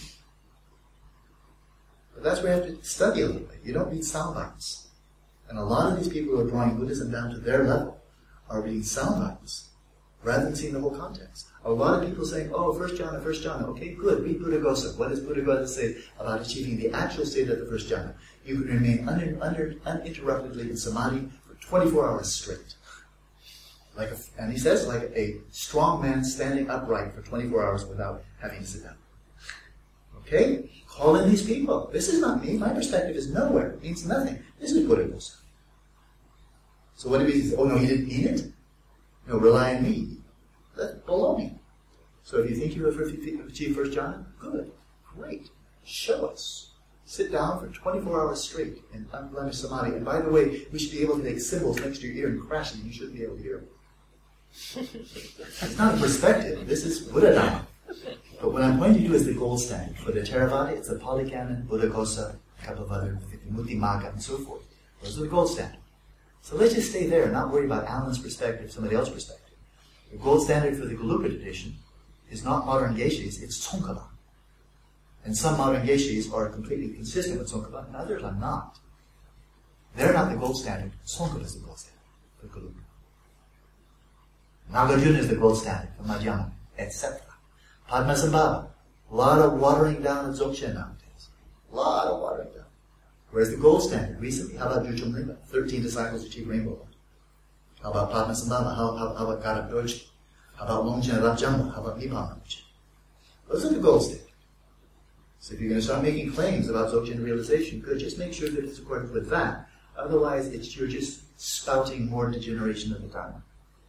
But that's where you have to study a little bit. You don't read sound bites. And a lot of these people who are drawing Buddhism down to their level are reading sound bites rather than seeing the whole context. A lot of people saying, oh, first jhana, okay, good, read Buddhaghosa. What does Buddhaghosa say about achieving the actual state of the first jhana? You can remain uninterruptedly in samadhi for 24 hours straight. And he says, like a strong man standing upright for 24 hours without having to sit down. Okay? Call in these people. This is not me. My perspective is nowhere. It means nothing. This is Buddhaghosa. So what do we say? Oh, no, he didn't mean it? No, rely on me. That's baloney. So if you think you have achieved first jhana, good. Great. Show us. Sit down for 24 hours straight in unblemished samadhi. And by the way, we should be able to make cymbals next to your ear and crash them. You shouldn't be able to hear them. It's not a perspective. This is Buddha Dhamma. But what I'm pointing to is the gold standard. For the Theravada, it's the Pali Canon, Buddhaghosa, a couple of other, Mutti Magga, and so forth. Those are the gold standard. So let's just stay there and not worry about Alan's perspective, somebody else's perspective. The gold standard for the Gelugpa tradition is not modern Geshes, it's Tsongkhapa. And some modern Geshes are completely consistent with Tsongkhapa, and others are not. They're not the gold standard. Tsongkhapa is the gold standard for Gelugpa. Nagarjuna is the gold standard for Madhyama, etc. Padmasambhava, a lot of watering down of Dzogchen nowadays. A lot of watering down. Whereas the gold standard recently, how about Drupal Rinpa? 13 disciples achieved rainbow light. How about Padmasambhava? How about Gadab Dorje? How about Longchen Rabjamba? How about Nibbana Longchen? Those are the gold standard. So if you're going to start making claims about Dzogchen realization, good, just make sure that it's according with that. Otherwise, you're just spouting more degeneration of the Dharma.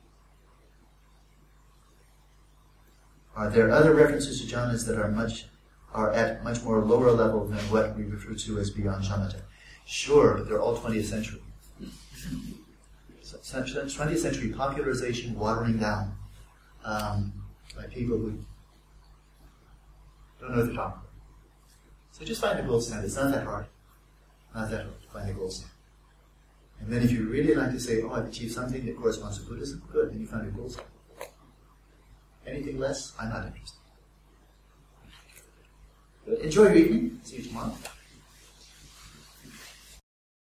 Are there other references to jhanas that are at much more lower level than what we refer to as beyond shamatha? Sure, but they're all 20th century. 20th century popularization, watering down by people who don't know what they're talking about. So just find the gold standard. It's not that hard. Not that hard to find the gold standard. And then if you really like to say, oh, I've achieved something that corresponds to Buddhism, good, then you find your gold standard. Anything less, I'm not interested. Good. Enjoy your evening. See you tomorrow.